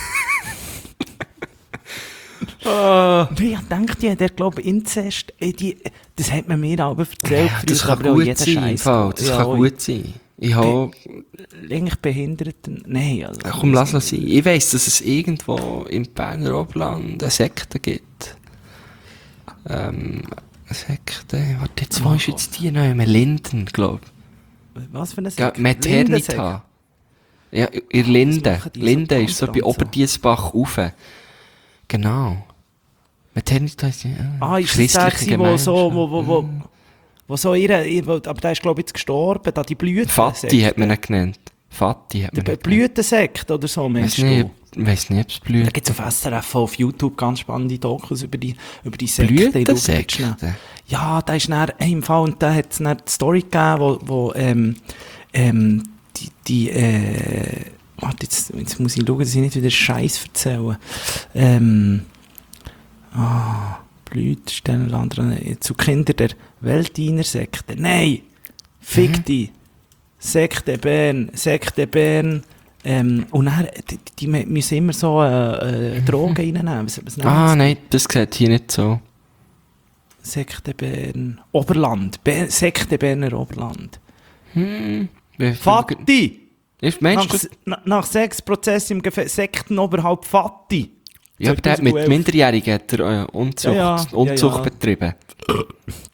Ah. Wie ich denke, die, der glaube Inzest, äh, die, das hat man mir aber erzählt. Ja, das früher, kann aber auch gut jeder sein, im Scheiß. Fall. Das Ja, kann auch gut sein. Ich habe, Eigentlich Behinderten, nein. Also, ja, komm, lass es sein. Ich weiss, dass es irgendwo im Berner Oberland eine Sekte gibt. Ähm, eine Sekte, warte, jetzt, wo ist jetzt die noch? Linden, glaub ich. Was für eine Ja, Sekte? Maternita. Ja, ihr Linde. machen die so Linde ist so bei Tantra und so. Oberdiesbach rauf. Genau. Maternita ist ja, Ah, ist das der, gewesen, wo so, wo, wo, wo, wo so ihre, ihre, aber der ist glaube ich jetzt gestorben, da die Blüten. Fatti hat man ihn genannt. Fatti hat man ihn Der genannt. Blütensekt oder so, Ich meinst weiss du? nicht, ich weiss nicht, ob es Da blüht. gibt es auf S R F auf YouTube ganz spannende Dokus über die, über die Sekte. Ich schau jetzt Blütensekte? schnell. Ja, da ist dann, hey, im Fall, und da hat es dann die Story gegeben, wo, wo ähm, ähm, die, die, äh, warte, jetzt, jetzt muss ich schauen, dass ich nicht wieder Scheiß erzähle. Ähm, ah, Blütenstellen, andere, zu Kinder der Weltdiener-Sekte. Nein! Fick Mhm. die! Sekte Bern, Sekte Bern. Ähm, und dann, die, die müssen immer so äh, äh, Drogen reinnehmen. Was, was nennen Ah, sie? nein, das sieht hier nicht so. Sekte Bern, Oberland. Be Sekte Berner Oberland. Hm. Wie- Fatti! Ist, Nach, meinst du? s- na, nach sechs Prozessen im Gefängnis, Sekten oberhalb Fatti. Ja, aber der hat mit zweitausendelf. Minderjährigen hat er, äh, Unzucht, Ja, ja, ja, Unzucht ja. betrieben.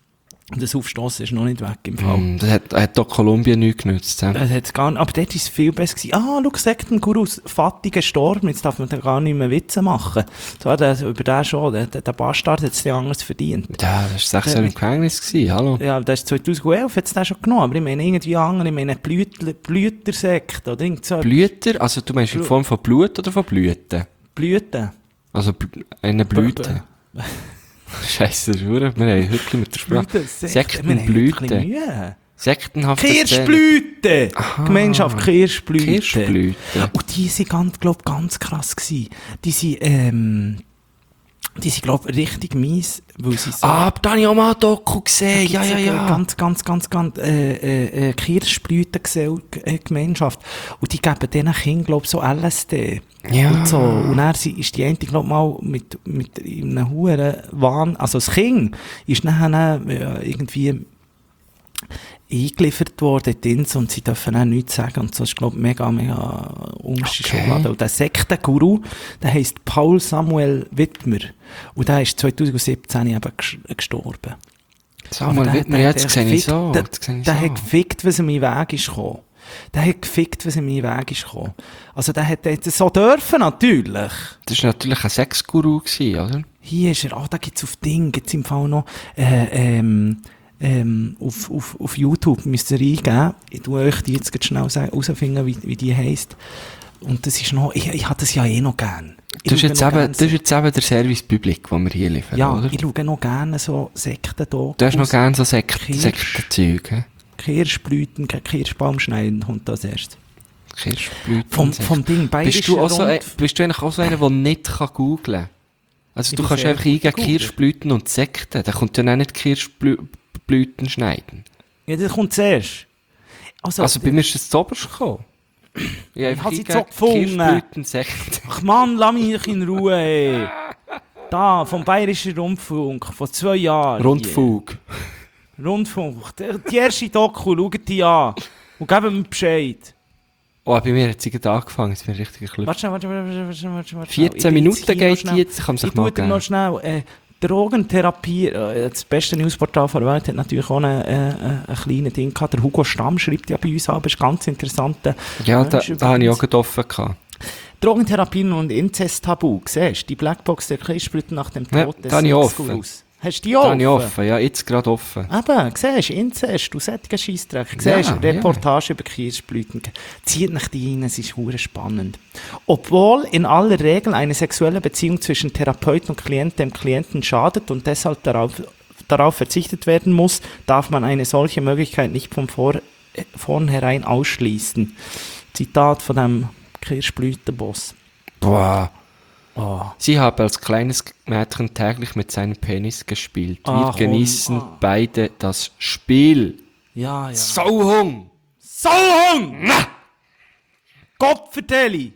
Und das Aufstossen ist noch nicht weg im Fall. Mm, das hat, hat doch Kolumbien nichts genützt. Ja. Das hat's gar nicht, aber dort war es viel besser gewesen. Ah, schau, Sektenguru ist Fatih gestorben, jetzt darf man da gar nicht mehr Witze machen. So, der, über den schon, der, der Bastard hat es ja anders verdient. Ja, das war sechs Jahre im Gefängnis gewesen, hallo. Ja, das ist zweitausendelf, hat es den schon genommen, aber ich meine irgendwie andere, ich meine Blüter, Blütersekt oder irgend so. Blüter? Also du meinst in Form von Blut oder von Blüten? Blüten. Also bl- eine Blüte. Scheisse, das ist verdammt, wir haben heute mit der Sprache. Sektenblüte. Sektenhafte Kirschblüte! Gemeinschaft Kirschblüte. Kirschblüte. Und die sind, ganz, glaub, ganz krass gewesen. Die sind, ähm, die sind, glaub, richtig mies, weil sie so... Ah, da habe ich auch mal ein Doku gesehen. Ja, ja, ja. Ganz, ganz, ganz, ganz, äh, äh, Kirschblütengemeinschaft. Und die geben diesen Kindern, glaub, so L S D. Ja. Und so. Und dann sie- ist die eine, glaub, mal mit, mit einem huren Wahn, also das Kind ist nachher äh, irgendwie eingeliefert worden drin und sie dürfen auch nichts sagen und so ist, glaub, mega, mega unterste Okay. Schublade. Und der Sektenguru, der heisst Paul Samuel Wittmer und der ist zwanzig siebzehn eben ges- gestorben. Samuel Aber der- Wittmer, der- jetzt der sehe ich gefickt- so. Der, Jetzt sehe ich der so. hat gefickt, was ihm in den Weg ist gekommen. Der hat gefickt, was ihm in den Weg ist gekommen. Also der hat jetzt so dürfen, natürlich. Das war natürlich ein Sexguru gewesen, oder? Hier ist er, ah, da gibt's auf Ding, gibt's im Fall noch, äh, ähm, ähm, auf, auf, auf YouTube müsst ihr eingeben. Ich tue euch die jetzt grad schnell sagen- herausfinden, wie, wie die heisst. Und das ist noch, ich, ich hab das ja eh noch gern. Ich Das ist, schaue jetzt noch eben, gern das ist jetzt eben der Service Public, den wir hier liefern, Ja, oder? ich schaue noch gerne so Sekten da. Du hast noch gerne so Sekt Kirsch. Sektenzeug, hä? Kirschblüten, Kirschbaum schneiden kommt das erst. Kirschblüten. Vom, vom Ding, Bist du, auch so, ein- Rund- bist du eigentlich auch so einer, der nicht kann googlen kann? Also Ich du muss kannst ehrlich einfach eingeben googeln. Kirschblüten und Sekten. Da kommt dann auch nicht Kirschblüten schneiden. Ja, das kommt zuerst. Also, Also bei mir ist es zu oberst gekommen. Ich, Ich hab sie so gefunden. Kirschblüten, Sekten. ach Mann, lass mich in Ruhe, ey. Da, vom Bayerischen Rundfunk, vor zwei Jahren. Rundfug. Hier. Rundfunk. Die- Die erste Doku, schaut die an. Und geben mir Bescheid. Oh, bei mir hat sie gerade angefangen. Jetzt bin ich richtig glücklich. Warte, warte, warte, warte, warte, warte, warte. vierzehn Ich Minuten jetzt hier geht noch schnell- die jetzt, kann man sich Ich mal tue dir geben. noch schnell, äh, Drogentherapie, äh, das beste Newsportal der Welt, hat natürlich auch einen, äh, äh, einen kleinen Ding gehabt. Der Hugo Stamm schreibt ja bei uns ab, ist ganz interessant. Ja, da, Mensch, da habe ich auch übrigens. gerade offen gehabt. Drogentherapien und Inzest-Tabu, siehst du? Die Blackbox der Kirschblüten nach dem Ja, Tod des da habe ich offen. Sexgurus. Hast du die Da offen? habe ich offen. Ja, jetzt gerade offen. Eben, siehst du, Inzest, du solchen Scheissdreck. Siehst Ja, du, Reportage über Kirschblüten. Zieht nicht die rein, es ist hure spannend. Obwohl in aller Regel eine sexuelle Beziehung zwischen Therapeut und Klient dem Klienten schadet und deshalb darauf, darauf verzichtet werden muss, darf man eine solche Möglichkeit nicht von vor, äh, vornherein ausschließen. Zitat von dem Kirschblütenboss. Boah. Oh. Sie haben als kleines Mädchen täglich mit seinem Penis gespielt. Wir Ach, genießen komm, ah. beide das Spiel. Ja, ja. Sauhung! Sauhung! Gott vertelle!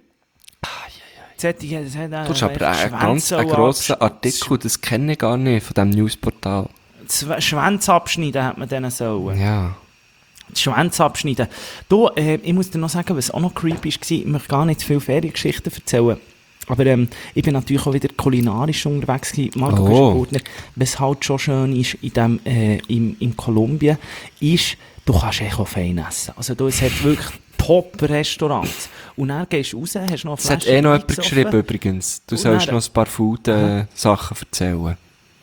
Du Du hast aber einen ganz einen grossen Artikel, das kenne ich gar nicht von diesem Newsportal. Schwänze abschneiden hat man denen sollen. Ja. Schwänze abschneiden. Du, äh, ich muss dir noch sagen, was auch noch creepy war, ich möchte gar nicht zu viele Feriengeschichten erzählen. Aber ähm, ich bin natürlich auch wieder kulinarisch unterwegs gewesen. Marco Oh. Güschenburtner, was halt schon schön ist in, dem, äh, in, in Kolumbien, ist, du kannst echt auch fein essen. Also du, es hat wirklich Top-Restaurants. Und dann gehst du raus, hast noch eine Es hat Flasche eh noch Wein jemand gesoffen. geschrieben übrigens. Du Und sollst dann- noch ein paar Food-Sachen erzählen.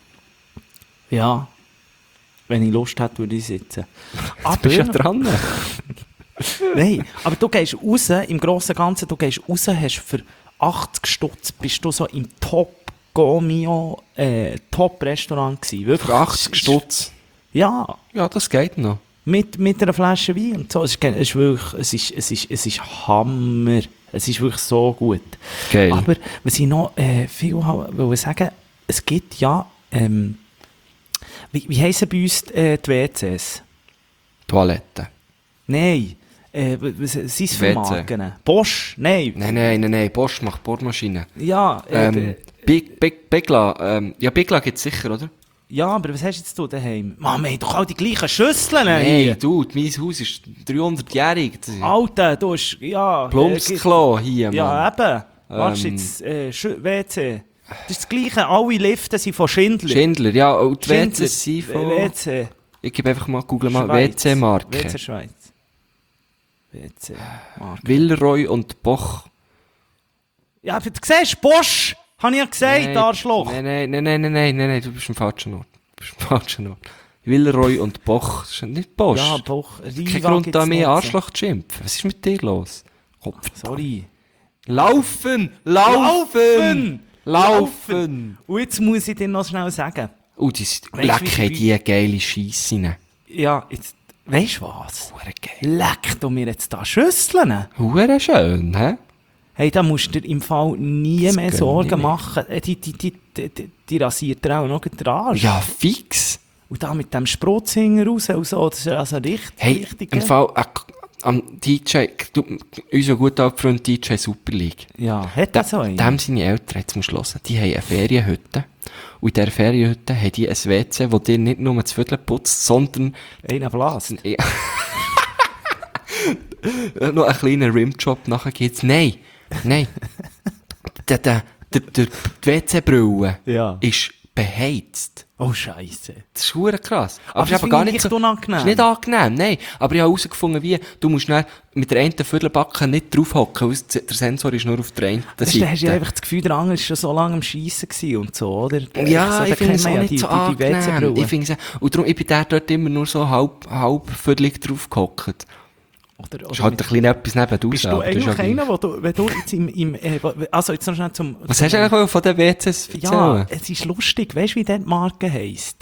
Ja. Wenn ich Lust hätte, würde ich sitzen. Du bist ja dran. Nein, aber du gehst raus, im Grossen und Ganzen, du gehst raus, hast für achtzig Stutz, bist du so im Top Gomio, äh, Top-Restaurant gewesen. Wirklich. Für achtzig Stutz. Ja, Ja, das geht noch. mit, mit einer Flasche Wein und so. Es ist, es ist wirklich, es ist, es ist, es ist Hammer. Es ist wirklich so gut. Geil. Aber, was ich noch äh, viel habe, will sagen, es gibt ja, ähm, wie, wie heissen bei uns äh, die W Cs? Toilette. Nein. Äh, was sind es für W C. Marken? Bosch? Nein. Nein, nein, nein, nein. Bosch macht Bohrmaschinen. Ja, äh, Ähm, Big, Big, Bigla. Ähm, ja, Bigla gibt es sicher, oder? ja, aber was hast jetzt du daheim? Mann, wir haben doch all die gleichen Schüsseln Hey, hier. du, mein Haus ist dreihundertjährig. Das ist Alter, du hast, ja... äh, Plumpsklo hier, Mann. Ja, eben. Warte Ähm. jetzt, äh, Schü- W C. Das ist das Gleiche, alle Lifte sind von Schindler. Schindler, ja, und die W Schindler, Cs sind von... W C. ich gebe einfach mal, google mal Schweiz. W C-Marke. W C Schweiz. W C-Marke. Villeroy und Boch. Ja, aber du siehst, Bosch! Habe ich ja gesagt, Arschloch! Nein, nein, nein, nein, nein, nein, nein, nein, du bist im falschen Ort. Du bist im falschen Ort. Villeroy und Boch, das ist nicht Bosch. Ja, Boch. Kein Grund, da mehr Arschloch zu schimpfen. Was ist mit dir los? Kopf. Sorry. Laufen! Laufen! Laufen! Und jetzt muss ich dir noch schnell sagen. Oh, die Weißt du, leck, wie- die geile Scheisse. Ja, jetzt, weisst du was? Hure geil. Leck du mir jetzt da Schüsseln. Hure schön, hä? Hey, da musst du dir im Fall nie Das mehr gönn ich Sorgen mir. machen. Äh, Die, die, die, die, die, die rasiert dir auch noch den Arsch. Ja, fix. Und da mit dem Sprotzhinger raus und so, das ist also richtig, Hey, richtig. im Fall, äh, am D J, du, unser guter Freund D J Super League. Ja, hat Da, das so einen? dem seine Eltern, jetzt musst du hören, die haben eine Ferienhütte. Und in dieser Ferienhütte haben die ein W C, wo dir nicht nur das Viertel putzt, sondern Einer blast. Ja. noch einen kleinen Rimjob nachher geht's. Nein, nein. der, der, der, der, die W C-Brille Ja. ist beheizt. Oh, Scheisse. Das ist verdammt krass. Aber ist das aber gar finde ich nicht nicht so unangenehm. Ist nicht angenehm, nein. Aber ich habe herausgefunden, wie, du musst dann mit der einen Viertelbacke nicht draufhocken, weil der Sensor ist nur auf der einen Weißt du, da hast du ja Seite. einfach das Gefühl, der andere war schon so lange am Schiessen gewesen und so, oder? Ja, so, ich da finde kennt es man auch ja nicht die, so die, die angenehm. W C-Brille. Ich finde es, und darum, ich bin der dort immer nur so halb, halb viertelig drauf gehockt. Oder, Das ist oder halt ein mit- bisschen etwas nebenaus. bist du aber das ist eigentlich ja einer, gleich. wo du, wenn du jetzt im, im äh, also jetzt noch schnell zum... Was zum, hast du eigentlich von den W Cs erzählen? Ja, es ist lustig, weißt du, wie die Marke heisst?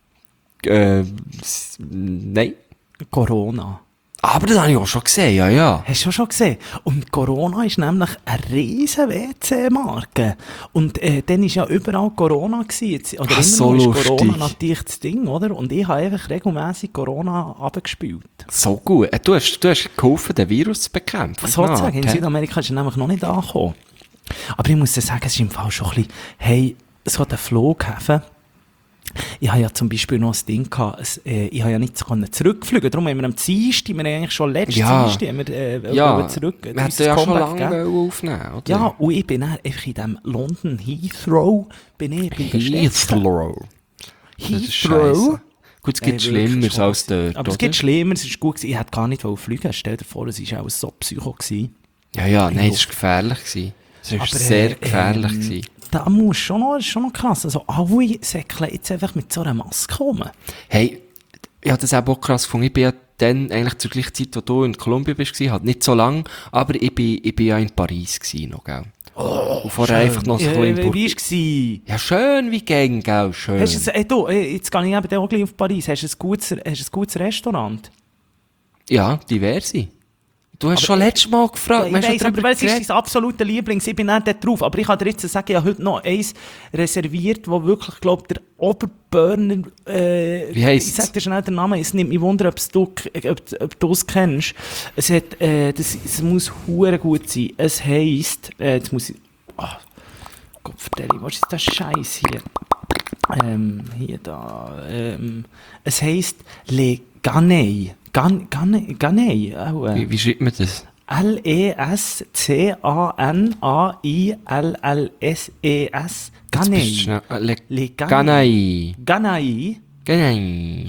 Äh, s- nein. Corona. Aber das habe ich auch schon gesehen, ja, ja. Hast du schon gesehen? Und Corona ist nämlich eine riesen W C-Marke. Und äh, dann war ja überall Corona gewesen. Jetzt, oder Ach, immer so noch ist lustig. Corona natürlich das Ding, oder? Und ich habe einfach regelmässig Corona abgespielt. So gut. Äh, Du hast, du hast geholfen, den Virus zu bekämpfen. Sozusagen, in hä? Südamerika ist er nämlich noch nicht angekommen. Aber ich muss dir sagen, es ist im Fall schon ein bisschen, hey, so der Flughäfen, ich habe ja zum Beispiel noch ein Ding gehabt, es, äh, ich habe ja nicht so können zurückfliegen, darum haben wir am Dienstag, wir haben eigentlich schon letztes Ja. Dienstag, haben wir, äh, Ja, wollen zurück, wir uns hätten ja das schon Comeback lange gegeben. wollen aufnehmen, oder? Ja, und ich bin dann einfach in dem London Heathrow, bin ich, bin der Stärkste. Heathrow. Das ist Heathrow. scheisse. Gut, es gibt Hey, wirklich Schlimmeres schon. als dort, Aber oder? es gibt Schlimmeres, es ist gut gewesen. Ich hätte gar nicht fliegen wollen. Stell dir vor, es war auch so psycho gewesen. Ja, ja, nein, das Luft. war gefährlich. gewesen. Das war Aber, sehr äh, gefährlich. ähm, gewesen. Da muss schon noch, ist schon noch krass. Also, alle säckeln jetzt einfach mit so einer Maske rum. Hey, ich habe das auch auch krass gefunden. Ich bin ja dann eigentlich zur gleichen Zeit, wo du in Kolumbien bist, gewesen, halt nicht so lang, aber ich bin, ich bin ja in Paris gewesen noch, gell? Und vorher einfach noch so ein Äh, bisschen... wie war es? Ja, schön wie gegen, gell? Schön. Hast du ein, äh, du, äh, jetzt gehe ich eben auch gleich auf Paris. Hast du ein gutes, hast du ein gutes Restaurant? Ja, diverse. Du hast schon letztes Mal gefragt. Ja, wir ich haben weiss, schon aber drüber was ist geredet. dein absoluter Lieblings? Ich bin nicht dort drauf. Aber ich kann dir jetzt sagen, ich habe heute noch eins reserviert, wo wirklich, glaube der Oberburner, äh, Wie heisst's? ich sag dir schnell den Namen, es nimmt mich wunder, ob du, ob, ob du es kennst. Es hat, äh, das, es muss hure gut sein. Es heisst, äh, jetzt muss ich, ah, Gott vertelle, was ist das Scheiß hier? Ähm, hier da, ähm, es heisst Le Ganey. Gan, Ganey, Ganey, auch, äh. Wie, wie schreibt man das? L E S C A N A I L L S E S. Jetzt bist du Ganei. schnell- äh, Le Le Ganei. Ganei. Ganei.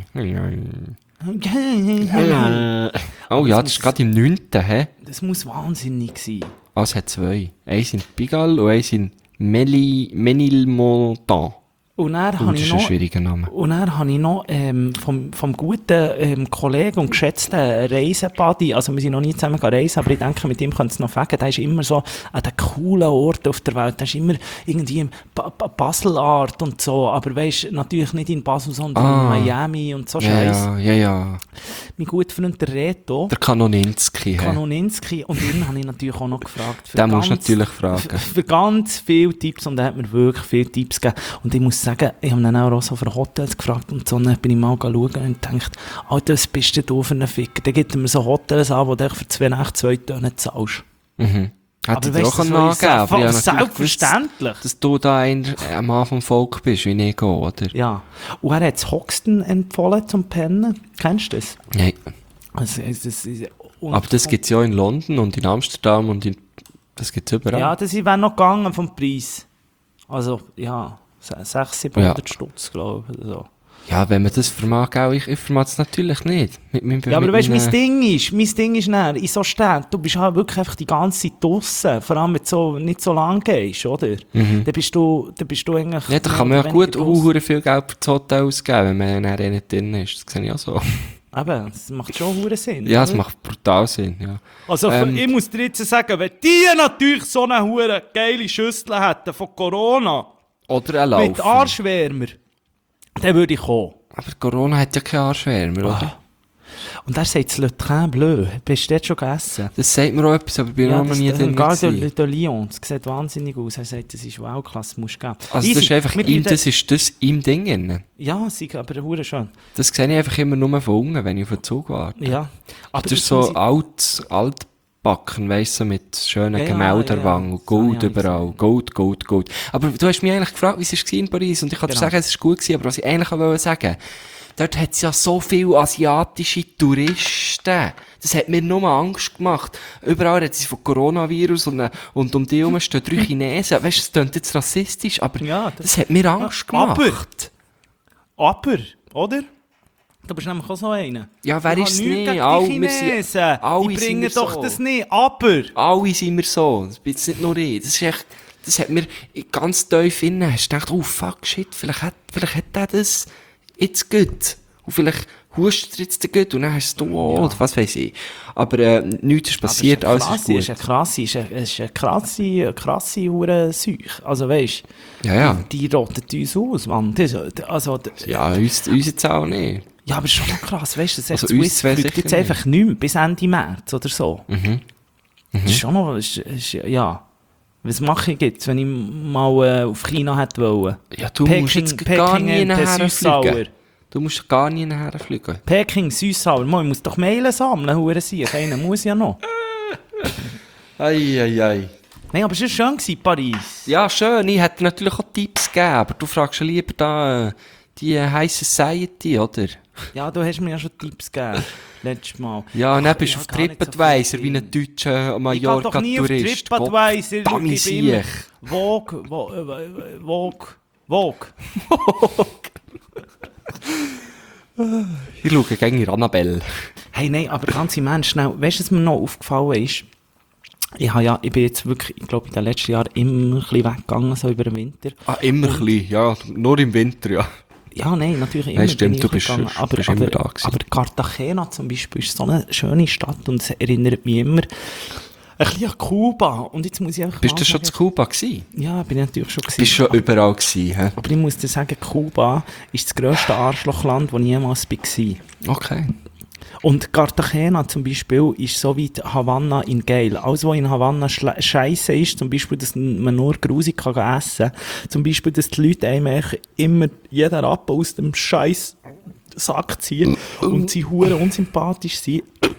Ganei. Oh ja, das ist gerade im neunten hä? Das muss wahnsinnig sein. Ah, es hat zwei. Eins in Pigalle und eins in Meli, Menilmontant. Und dann Oh, habe das ich ist ein noch, schwieriger Name. und dann habe ich noch ähm, vom, vom guten ähm, Kollegen und geschätzten Reisebuddy, also wir sind noch nie zusammen reisen, aber ich denke, mit ihm könnte es noch fegen, der ist immer so an den coolen Orten auf der Welt, der ist immer irgendwie in ba ba Basel-Art und so, aber weisst, natürlich nicht in Basel, sondern Ah. in Miami und so Ja, Scheiß. ja, ja, ja. Mein guter Freund der Reto, Der Kanoninski, hä? Kanoninski, und ihn habe ich natürlich auch noch gefragt. für Den musst du ganz- natürlich fragen. Für, für ganz viele Tipps, und er hat mir wirklich viele Tipps gegeben. Und ich muss sagen, ich habe ihn dann auch so für Hotels gefragt, und so, dann bin ich mal schauen und gedacht, Alter, was bist denn du für ein Ficker? Dann gibt er mir so Hotels an, wo du für zwei Nächte zwei Töne zahlst. Mhm. Hätte ich dir weisst auch du, so ist angeben es aber ich habe natürlich selbstverständlich. gewusst, dass du da ein, ein Mann vom Volk bist, wie ich gehe, oder? Ja. Und er hat das Hoxton empfohlen zum Pennen. Kennst du das? Nein. Also, es- es- es- und- Aber das gibt es ja in London und in Amsterdam und in... Das gibt es überall. Ja, das wäre noch gegangen vom Preis. Also, ja, sechshundert, siebenhundert Ja. Stutz, glaube ich. Oder so. Ja, wenn man das vermag, auch ich, ich vermag es natürlich nicht. Mit, mit, Ja, aber mit weißt du, mein meinen- Ding ist, mein Ding ist dann, in so Städten, du bist halt wirklich einfach die ganze Zeit draussen, vor allem wenn du so, nicht so lang gehst, oder? Dann bist du, dann bist du eigentlich... Ja, da mehr kann man oder ja gut weniger draussen. hure viel Geld für das Hotel ausgeben, wenn man dann eh nicht drin ist. Das sehe ich auch so. Eben, das macht schon hure Sinn. Ja, es oder? macht brutal Sinn, ja. Also, Ähm, ich muss dir jetzt sagen, wenn die natürlich so eine hure geile Schüssel hätten von Corona, Oder ein mit Laufen. Arschwärmer, dann würde ich kommen. Aber Corona hat ja keine Arschwärmer, oder? Ah. Und er sagt, Le Train Bleu. Bist du dort schon gegessen? Das sagt mir auch etwas, aber ich bin Ja, auch noch das nie ist drin Gare de, gewesen. de Lyon. Das sieht wahnsinnig aus. Er sagt, das ist Weltklasse, musst du geben. Also das Easy. ist einfach Wir ihm, bleiben- das ist das im Ding innen. Ja, sie aber hure schön. Das sehe ich einfach immer nur von unten, wenn ich auf den Zug warte. Ja. Aber Das ist jetzt so muss ich- alt, altbacken, weißt du, mit schönen Ja, ja, Gemälderwangen ja. und Gold Das habe ich überall. Gold, Gold, Gold. Aber du hast mich eigentlich gefragt, wie es war in Paris und ich kann dir Genau. sagen, es war gut gewesen, aber was ich eigentlich auch wollte sagen, dort hat es ja so viele asiatische Touristen. Das hat mir nur Angst gemacht. Überall hat sie von Coronavirus und, und um die herum stehen drei Chinesen. Weißt du, das klingt jetzt rassistisch, aber Ja, das, das- hat mir Angst gemacht. Aber, aber, oder? Du bist nämlich auch so einer. Ja, wer Ich ist habe es nichts nicht? gegen die Alle- wir sind- Chinesen. alle Die sind bringen wir doch so. das nicht. Aber, Alle sind wir so. Das bin jetzt nicht nur ich. Das ist echt, das hat mir ganz tief innen. Hast du gedacht, oh fuck, shit, vielleicht hat, vielleicht hat der das jetzt gut. Und vielleicht hustet er jetzt den gut und dann hast du, oh, oder was weiss ich. Aber, äh, nichts ist passiert, aber alles ist es ist eine gut. krasse, ist eine, ist eine krasse, eine krasse hure Seuche. Also weisst, Ja, ja. die rotten uns aus, Mann. Das, also, das, Ja, uns, uns jetzt auch nicht. ja, aber es ist schon noch krass, weißt du, das Also also uns Swiss zwei fliegt sicher jetzt einfach nicht mehr bis Ende März oder so. Mhm. Das ist schon noch, ist, ist, ja. Was mache ich jetzt, wenn ich mal äh, auf China hätte wollen? Ja, du Peking- musst jetzt Peking gar nie and the nachher Süßsauer. fliegen. Du musst gar nie nachher fliegen. Peking, Süßsauer, man muss doch Meilen sammeln, hure sie. Einer muss ja noch. Ei, ei, ei. Nein, aber es war schön gewesen, Paris. Ja, schön. Ich hätte natürlich auch Tipps gegeben, aber du fragst ja lieber da, äh, die äh, High Society, oder? Ja, du hast mir ja schon Tipps gegeben, letztes Mal. Ja, und dann Ach, bist du ja, auf gar nicht so TripAdvisor viel. wie ein deutscher Ich gehe doch nie auf Mallorca-Tourist. TripAdvisor. Gottverdammt Ich gebe immer siech. Vogue, Vogue, Vogue, Vogue. Ich schaue gegen Annabelle. Hey, nein, aber ganz im Ernst, schnell, weißt du, was mir noch aufgefallen ist? Ich, habe ja, ich bin jetzt wirklich, ich glaube, in den letzten Jahren immer ein bisschen weggegangen, so über den Winter. Ah, immer ein bisschen, ja. Nur im Winter, ja. Ja, nein, natürlich immer. Nein, stimmt, bin ich du bist- gegangen. bist aber, immer aber, da gewesen. aber Cartagena zum Beispiel ist so eine schöne Stadt und es erinnert mich immer ein bisschen an Kuba. Und jetzt muss ich einfach Bist mal du schon sagen, zu Kuba gewesen? Ja, bin ich natürlich schon gewesen. Bist schon überall gewesen, hä? Aber ich muss dir sagen, Kuba ist das grösste Arschlochland, wo ich jemals war. Okay. Und Cartagena zum Beispiel ist so wie die Havanna in geil. Alles, was in Havanna scheiße ist, zum Beispiel, dass man nur grusig kann essen kann, zum Beispiel, dass die Leute einem eigentlich immer jeden Rappen aus dem scheiß Sack ziehen und sie hure unsympathisch sind.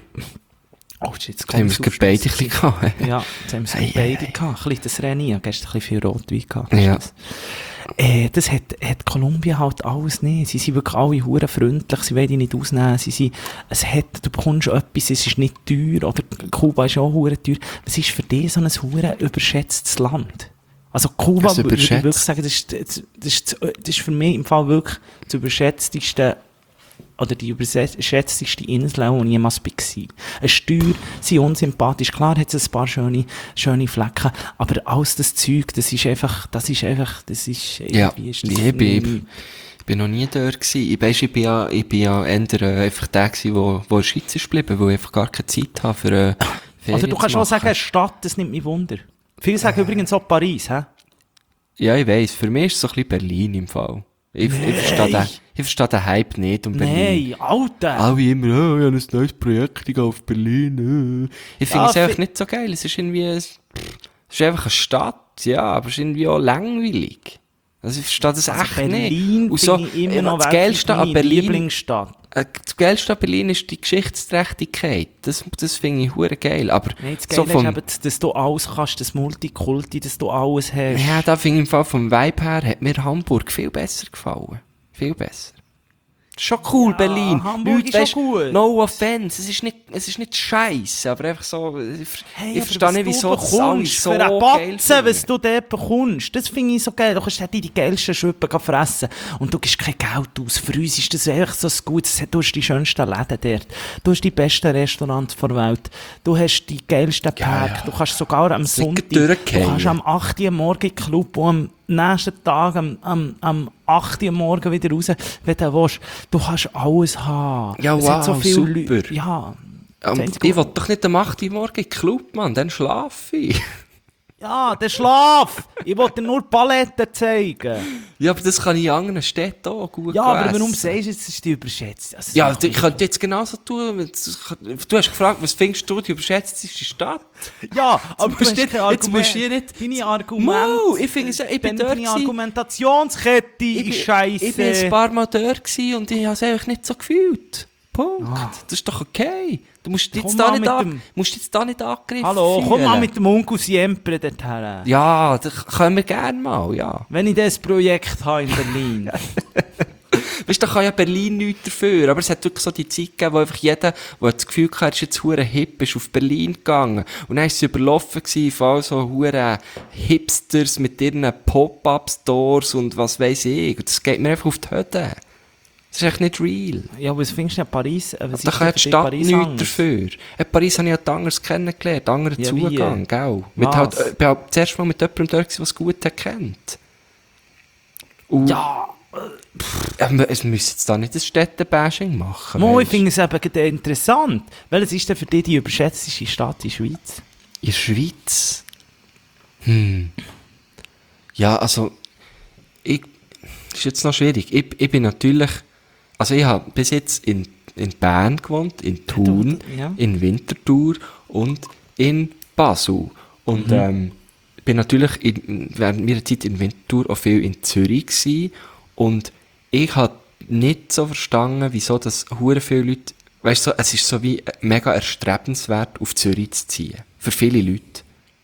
Oh, jetzt Jetzt haben wir es gerade beide ein bisschen gehabt. hä? Ja, jetzt haben wir es Ei, beide ei, ei. gehabt. Ein bisschen das Rennen, ja, gestern ein bisschen viel Rotwein gehabt. Ja. Äh, das hat, hat Kolumbien halt alles nicht. Sie sind wirklich alle hure freundlich, sie wollen dich nicht ausnehmen. Sie sind, es hat, du bekommst etwas, es ist nicht teuer, oder Kuba ist auch hure teuer. Was ist für dich so ein hure überschätztes Land? Also Kuba, Was würde ich überschätzt? wirklich sagen, das ist, das, das, ist, das ist für mich im Fall wirklich das überschätzteste oder die überschätzteste Insel, wo ich jemals war. Eine Steuer, sie unsympathisch. Klar hat es ein paar schöne, schöne Flecken, aber alles das Zeug, das ist einfach, das ist einfach, das ist, Ja, irgendwie ist ich das bin, ich nicht- bin noch nie dort gewesen. Ich weiss, ich bin ja, ich bin ja eher äh, einfach der gewesen, wo, wo in der Schweiz ist geblieben, wo ich einfach gar keine Zeit habe für, äh, Ferien Oder du kannst zu auch machen. sagen, eine Stadt, das nimmt mich Wunder. Viele sagen übrigens auch Paris, hä? Ja, ich weiss, für mich ist es so ein bisschen Berlin im Fall. Ich, ich verstehe den, ich verstehe den Hype nicht um Berlin. Nein, Alter! Alle immer, oh, ich habe ein neues Projekt, ich gehe auf Berlin. äh. Ich finde Ja, es einfach fi- nicht so geil. Es ist irgendwie, es ist einfach eine Stadt, ja, aber es ist irgendwie auch langweilig. Also ich verstehe das Also echt Berlin nicht. Und so, finde ich immer äh, noch das weltweit Geilste an meine Berlin, Lieblingsstadt. äh, das Geilste an Berlin ist die Geschichtsträchtigkeit. Das, das finde ich hure geil. Aber Nein, das so Geile vom, ist eben, dass du alles kannst, das Multikulti, dass du alles hast. ja, da finde ich im Fall vom Vibe her, hat mir Hamburg viel besser gefallen. Viel besser. Das ist schon cool, Ja, Berlin. Hamburg Leute, ist schon weisst, gut. No offense. Es ist nicht, es ist nicht scheisse, aber einfach so, ich, Hey, ich aber verstehe was nicht, du wieso das alle bekommst so für einen geil Batzen, was finden. du dort bekommst, das finde ich so geil. Du kannst dir die geilsten Schüppen fressen und du gibst kein Geld aus. Für uns ist das einfach so ein Gutes. Du hast die schönsten Läden dort. Du hast die besten Restaurants der Welt. Du hast die geilsten Parks. Du kannst sogar am Sonntag, du durchgehen. kannst am acht Uhr morgen in den Club, wo am nächsten Tag am, am, am acht Uhr morgen wieder raus, wenn du willst. Du kannst alles haben. Ja, Es hat so wow, viele super. Leute. Ja. Um, Das ich will doch nicht am acht Uhr morgen in den Club, Mann, dann schlafe ich. Ja, der Schlaf! Ich wollte dir nur Paletten zeigen. Ja, aber das kann ich in anderen Städten auch gut Ja, aber essen. warum sagst du jetzt, das ist die überschätzt? Also, Ja, das ich könnte jetzt genauso tun. Du hast gefragt, was findest du, die überschätzte Stadt? ja, aber du musst hast nicht- kein jetzt musst du hier Argument. nicht- Deine Argumente... Mau, ich finde es- ich bin Deine- dort Deine gewesen. Argumentationskette Ich ist bin, scheisse. ich bin ein paar Mal dort gewesen und ich habe es einfach nicht so gefühlt. Punkt. Das ist doch okay. Du musst Komm jetzt da mal nicht, mit an, dem- musst jetzt da nicht angegriffen Hallo, komm mal fühlen. mit dem Onkel Siempre dorthin. Ja, das können wir gerne mal, ja. Wenn ich das Projekt habe in Berlin. Weißt du, da kann ja Berlin nichts dafür. Aber es hat wirklich so die Zeit gegeben, wo einfach jeder, der das Gefühl hatte, er ist jetzt hure hip, ist auf Berlin gegangen. Und dann war es überlaufen gewesen von all so hure Hipsters mit ihren Pop-Up-Stores und was weiss ich. Und das geht mir einfach auf die Hütte. Das ist echt nicht real. Ja, was findest du in Paris? äh, Was Da ist kann denn die für dich Stadt Paris nichts anders? dafür. In Paris habe ich halt anders kennengelernt, anderen Ja, wie? Zugang, gell? Mit Was? halt, äh, ich bin halt das erste Mal mit jemandem dort gewesen, was gut kennt. Und Ja, ja, wir- es müssen jetzt da nicht ein Städtebashing machen. Mo, ich weisst. finde es eben gerade interessant. Welches ist denn für dich die überschätzteste Stadt in der Schweiz? In der Schweiz? Hm. Ja, also, ich, das ist jetzt noch schwierig. Ich, ich bin natürlich, also ich habe bis jetzt in, in Bern gewohnt, in Thun, Ja. in Winterthur und in Basel. Und, ähm, ich bin natürlich in, während meiner Zeit in Winterthur auch viel in Zürich gewesen. Und ich habe nicht so verstanden, wieso das hure viele Leute, weißt du, so, es ist so wie mega erstrebenswert, auf Zürich zu ziehen. Für viele Leute.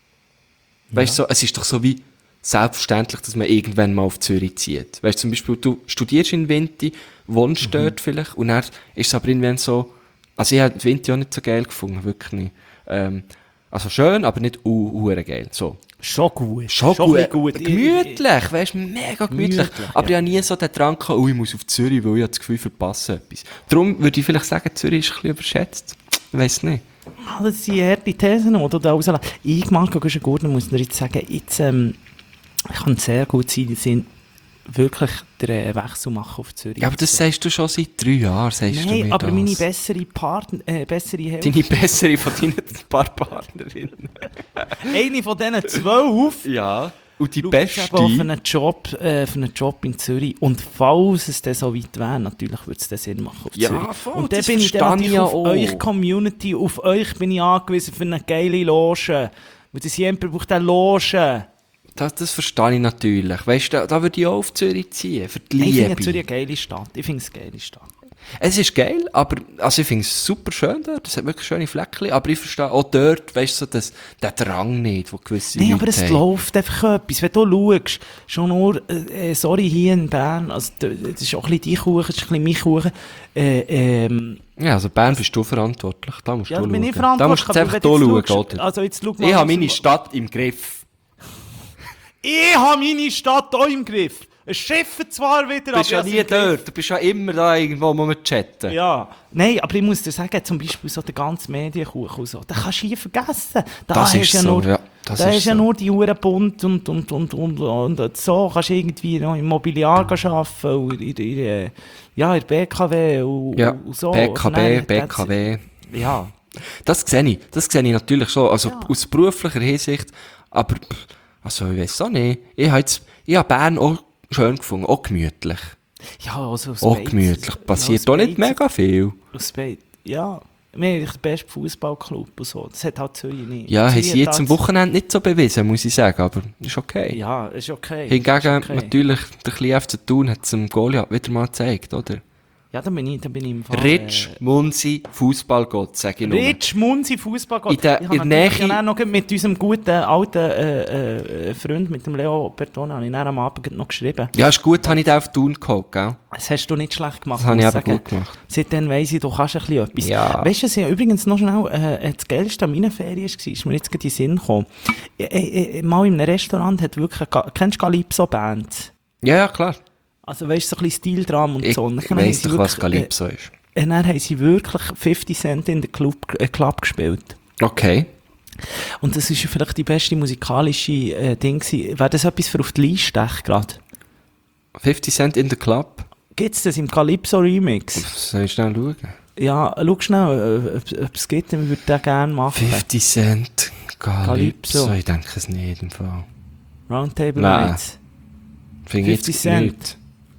Weißt du, so, es ist doch so wie selbstverständlich, dass man irgendwann mal auf Zürich zieht. Weißt du, zum Beispiel, du studierst in Vinti, wohnst dort vielleicht, und dann ist es aber irgendwann so, also ich habe Vinti auch nicht so geil gefunden, wirklich nicht. Ähm, also schön, aber nicht uh, hure geil, so. Schon gut. Schon, ein gut, bisschen gut. gemütlich, weißt du, mega gemütlich. Gemütlich, aber ja. ich habe nie so den Drang gehabt, oh, ich muss auf Zürich, weil ich habe das Gefühl, ich verpasse etwas. Darum würde ich vielleicht sagen, Zürich ist ein bisschen überschätzt. Ich weiss nicht. Ah, das sind harte Thesen, die du da rauslässt. Ich, Marco Guschen-Gurtner, muss dir jetzt sagen, jetzt ähm, kann es sehr gut sein, dass ich wirklich den äh, Wechsel machen auf Zürich. Ja, aber das sagst du schon seit drei Jahren, sagst du Nein, mir aber das. meine bessere Partner, äh, bessere Hälfte, Deine bessere von deinen paar Partnerinnen. eine von diesen zwölf, Ja. Und die schaut beste? jetzt eben auf einen Job, äh, für einen Job in Zürich. Und falls es dann so weit wäre, natürlich würde es dann Sinn machen auf Ja, Zürich. voll, Und dann das bin ich dann verstehe natürlich ich ja auf auch. euch Community, auf euch bin ich angewiesen für eine geile Loge. Weil das jemand braucht eine Loge. Das, das verstehe ich natürlich. Weißt du, da, da würde ich auch auf Zürich ziehen, für die Nein, ich Liebe. finde Zürich eine geile Stadt. Ich finde es eine geile Stadt. Es ist geil, aber, also ich finde es super schön dort, es hat wirklich schöne Fleckchen, aber ich verstehe auch dort, weißt du, so das, den Drang nicht, wo gewisse Nein, Leute aber es haben. läuft einfach etwas. Wenn du schaust, schon nur, äh, äh, sorry, hier in Bern, also, d- das ist auch ein bisschen dein Kuchen, das ist ein bisschen mein Kuchen, äh, ähm, Ja, also Bern bist du verantwortlich, da musst ja, du da bin ich schauen. verantwortlich. Da musst du jetzt aber einfach wenn da du schauen, jetzt schaust, oder? Also jetzt schau mal, Ich habe was- meine Stadt im Griff. Ich habe meine Stadt auch im Griff. Es schiffen zwar wieder, Du bist ja ich nie hab's im Griff. dort, du bist ja immer da irgendwo, wo wir chatten. Ja, nein, aber ich muss dir sagen, zum Beispiel so der ganze Medienkuchen und so, den kannst du hier vergessen. Da Das hast ist ja so, nur, ja, das da ist ist ja so. nur die Uhren bunt und, und, und, und, und so kannst du irgendwie noch im Mobiliar arbeiten und in, in, in, ja, in der B K W und, Ja, und so. B K B, Und dann- B K W. Ja, Das sehe ich, das sehe ich natürlich schon, also Ja. aus beruflicher Hinsicht, aber, pff, also ich weiss auch nicht. Ich habe jetzt, ich habe Bern auch schön gefunden, auch gemütlich. ja, also aus Auch Beiz- gemütlich, passiert ja, auch nicht Beiz- mega viel. Aus Beiz, ja. Wir haben eigentlich den besten Fußballclub und so. Das hat halt Zürich nicht. Ja, haben Zürich sie hat jetzt am halt- Wochenende nicht so bewiesen, muss ich sagen, aber ist okay. Ja, ist okay. Hingegen, ist okay. natürlich, der kleine F C Thun hat es dem Goliath wieder mal gezeigt, oder? Ja, da bin ich, da bin ich im Fall... Rich Munzi, Fußballgott, sag ich nur. Rich Munzi, Fußballgott. In der- Ich habe in der natürlich Nähe- dann auch noch mit unserem guten alten äh, äh, Freund, mit dem Leo Bertone, habe ich dann am Abend noch geschrieben. Ja, ist gut, habe ich den auf Thun geholt, gell? Das hast du nicht schlecht gemacht. Das habe ich muss aber sagen. gut gemacht. Seitdem weiss ich, du kannst ein bisschen etwas. Ja. Weißt du, was ja übrigens noch schnell äh, das Geilste an meinen Ferien war, ist mir jetzt gerade in den Sinn gekommen. Äh, äh, äh, mal in einem Restaurant hat wirklich, Ga- kennst du Calypso-Bands? Ja, ja, klar. Also weißt du, so ein bisschen Stildrama und Ich so. Und dann haben weiss sie doch, was wirklich, Calypso ist. Äh, und dann haben sie wirklich fifty Cent in der Club, äh, Club gespielt. Okay. Und das ist ja vielleicht die beste musikalische äh, Ding gewesen. Wäre das etwas für auf die Liste gerade? fifty Cent in the Club. Gibt's das im Calypso-Remix? Soll ich schnell schauen? Ja, schau schnell, äh, ob ob es geht, ich würde das gerne machen. fifty Cent, Calypso. Calypso. Ich denke es nicht im Fall. Roundtable Nein. Nights. Finde ich fifty jetzt Cent. nicht.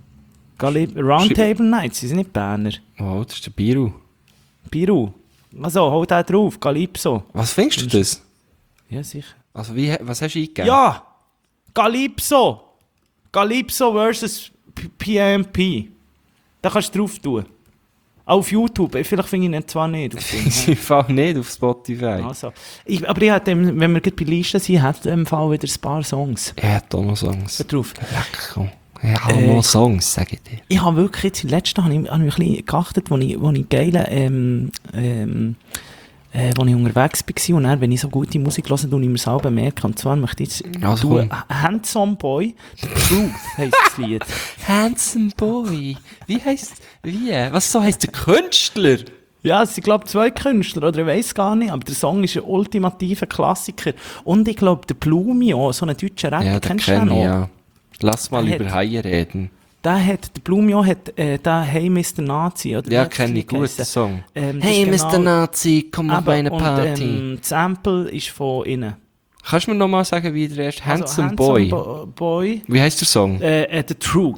Galib Roundtable Nights, sie sind nicht Berner. Oh, das ist der Biru. Biru. Also, hol den drauf, Calypso. Was findest du das? Ja, sicher. Also, wie, was hast du eingegeben? Ja! Calypso! Calypso versus P- PMP. Da kannst du drauf tun. Auch auf YouTube. Vielleicht finde ich ihn zwar nicht. Auf dem, Im Fall nicht auf Spotify. also. ich, aber ich hätte, dem- wenn wir gerade bei Listen sind, hat im Fall wieder ein paar Songs Er hat auch noch Songs. da drauf. Leck, komm. Er hat auch Äh, noch Songs, sag ich dir. Ich habe wirklich jetzt, im letzten habe ich, habe ich ein bisschen geachtet, wo ich, wo ich geile, ähm, ähm, äh, wo ich unterwegs war. Und dann, wenn ich so gute Musik höre, tue ich mir selber merken. Und zwar möchte ich jetzt Also tun, komm. Handsome Boy, The Truth heisst das Lied. Handsome Boy. Wie heisst, wie? Was so heisst der Künstler? Ja, es sind, glaube ich, zwei Künstler, oder ich weiss gar nicht, aber der Song ist ein ultimativer Klassiker. Und ich glaube, der Blumio, so ein deutscher Rapper, Ja, den kennst du den kenn ich, noch? ja. Lass mal Der über hat- Haie reden. Der hat, der Blumio hat, äh, der Hey Mister Nazi, oder? wie Ja, hat das kenn ich Lied gut, geheissen? den Song. Ähm, das Hey, ist Mister genau- Nazi, komm auf Eben, meine und, Party. ähm, das Sample ist von innen. Kannst du mir noch mal sagen, wie der erste? Also, Handsome Boy. Bo- Boy. Wie heisst der Song? Äh, äh, The Truth.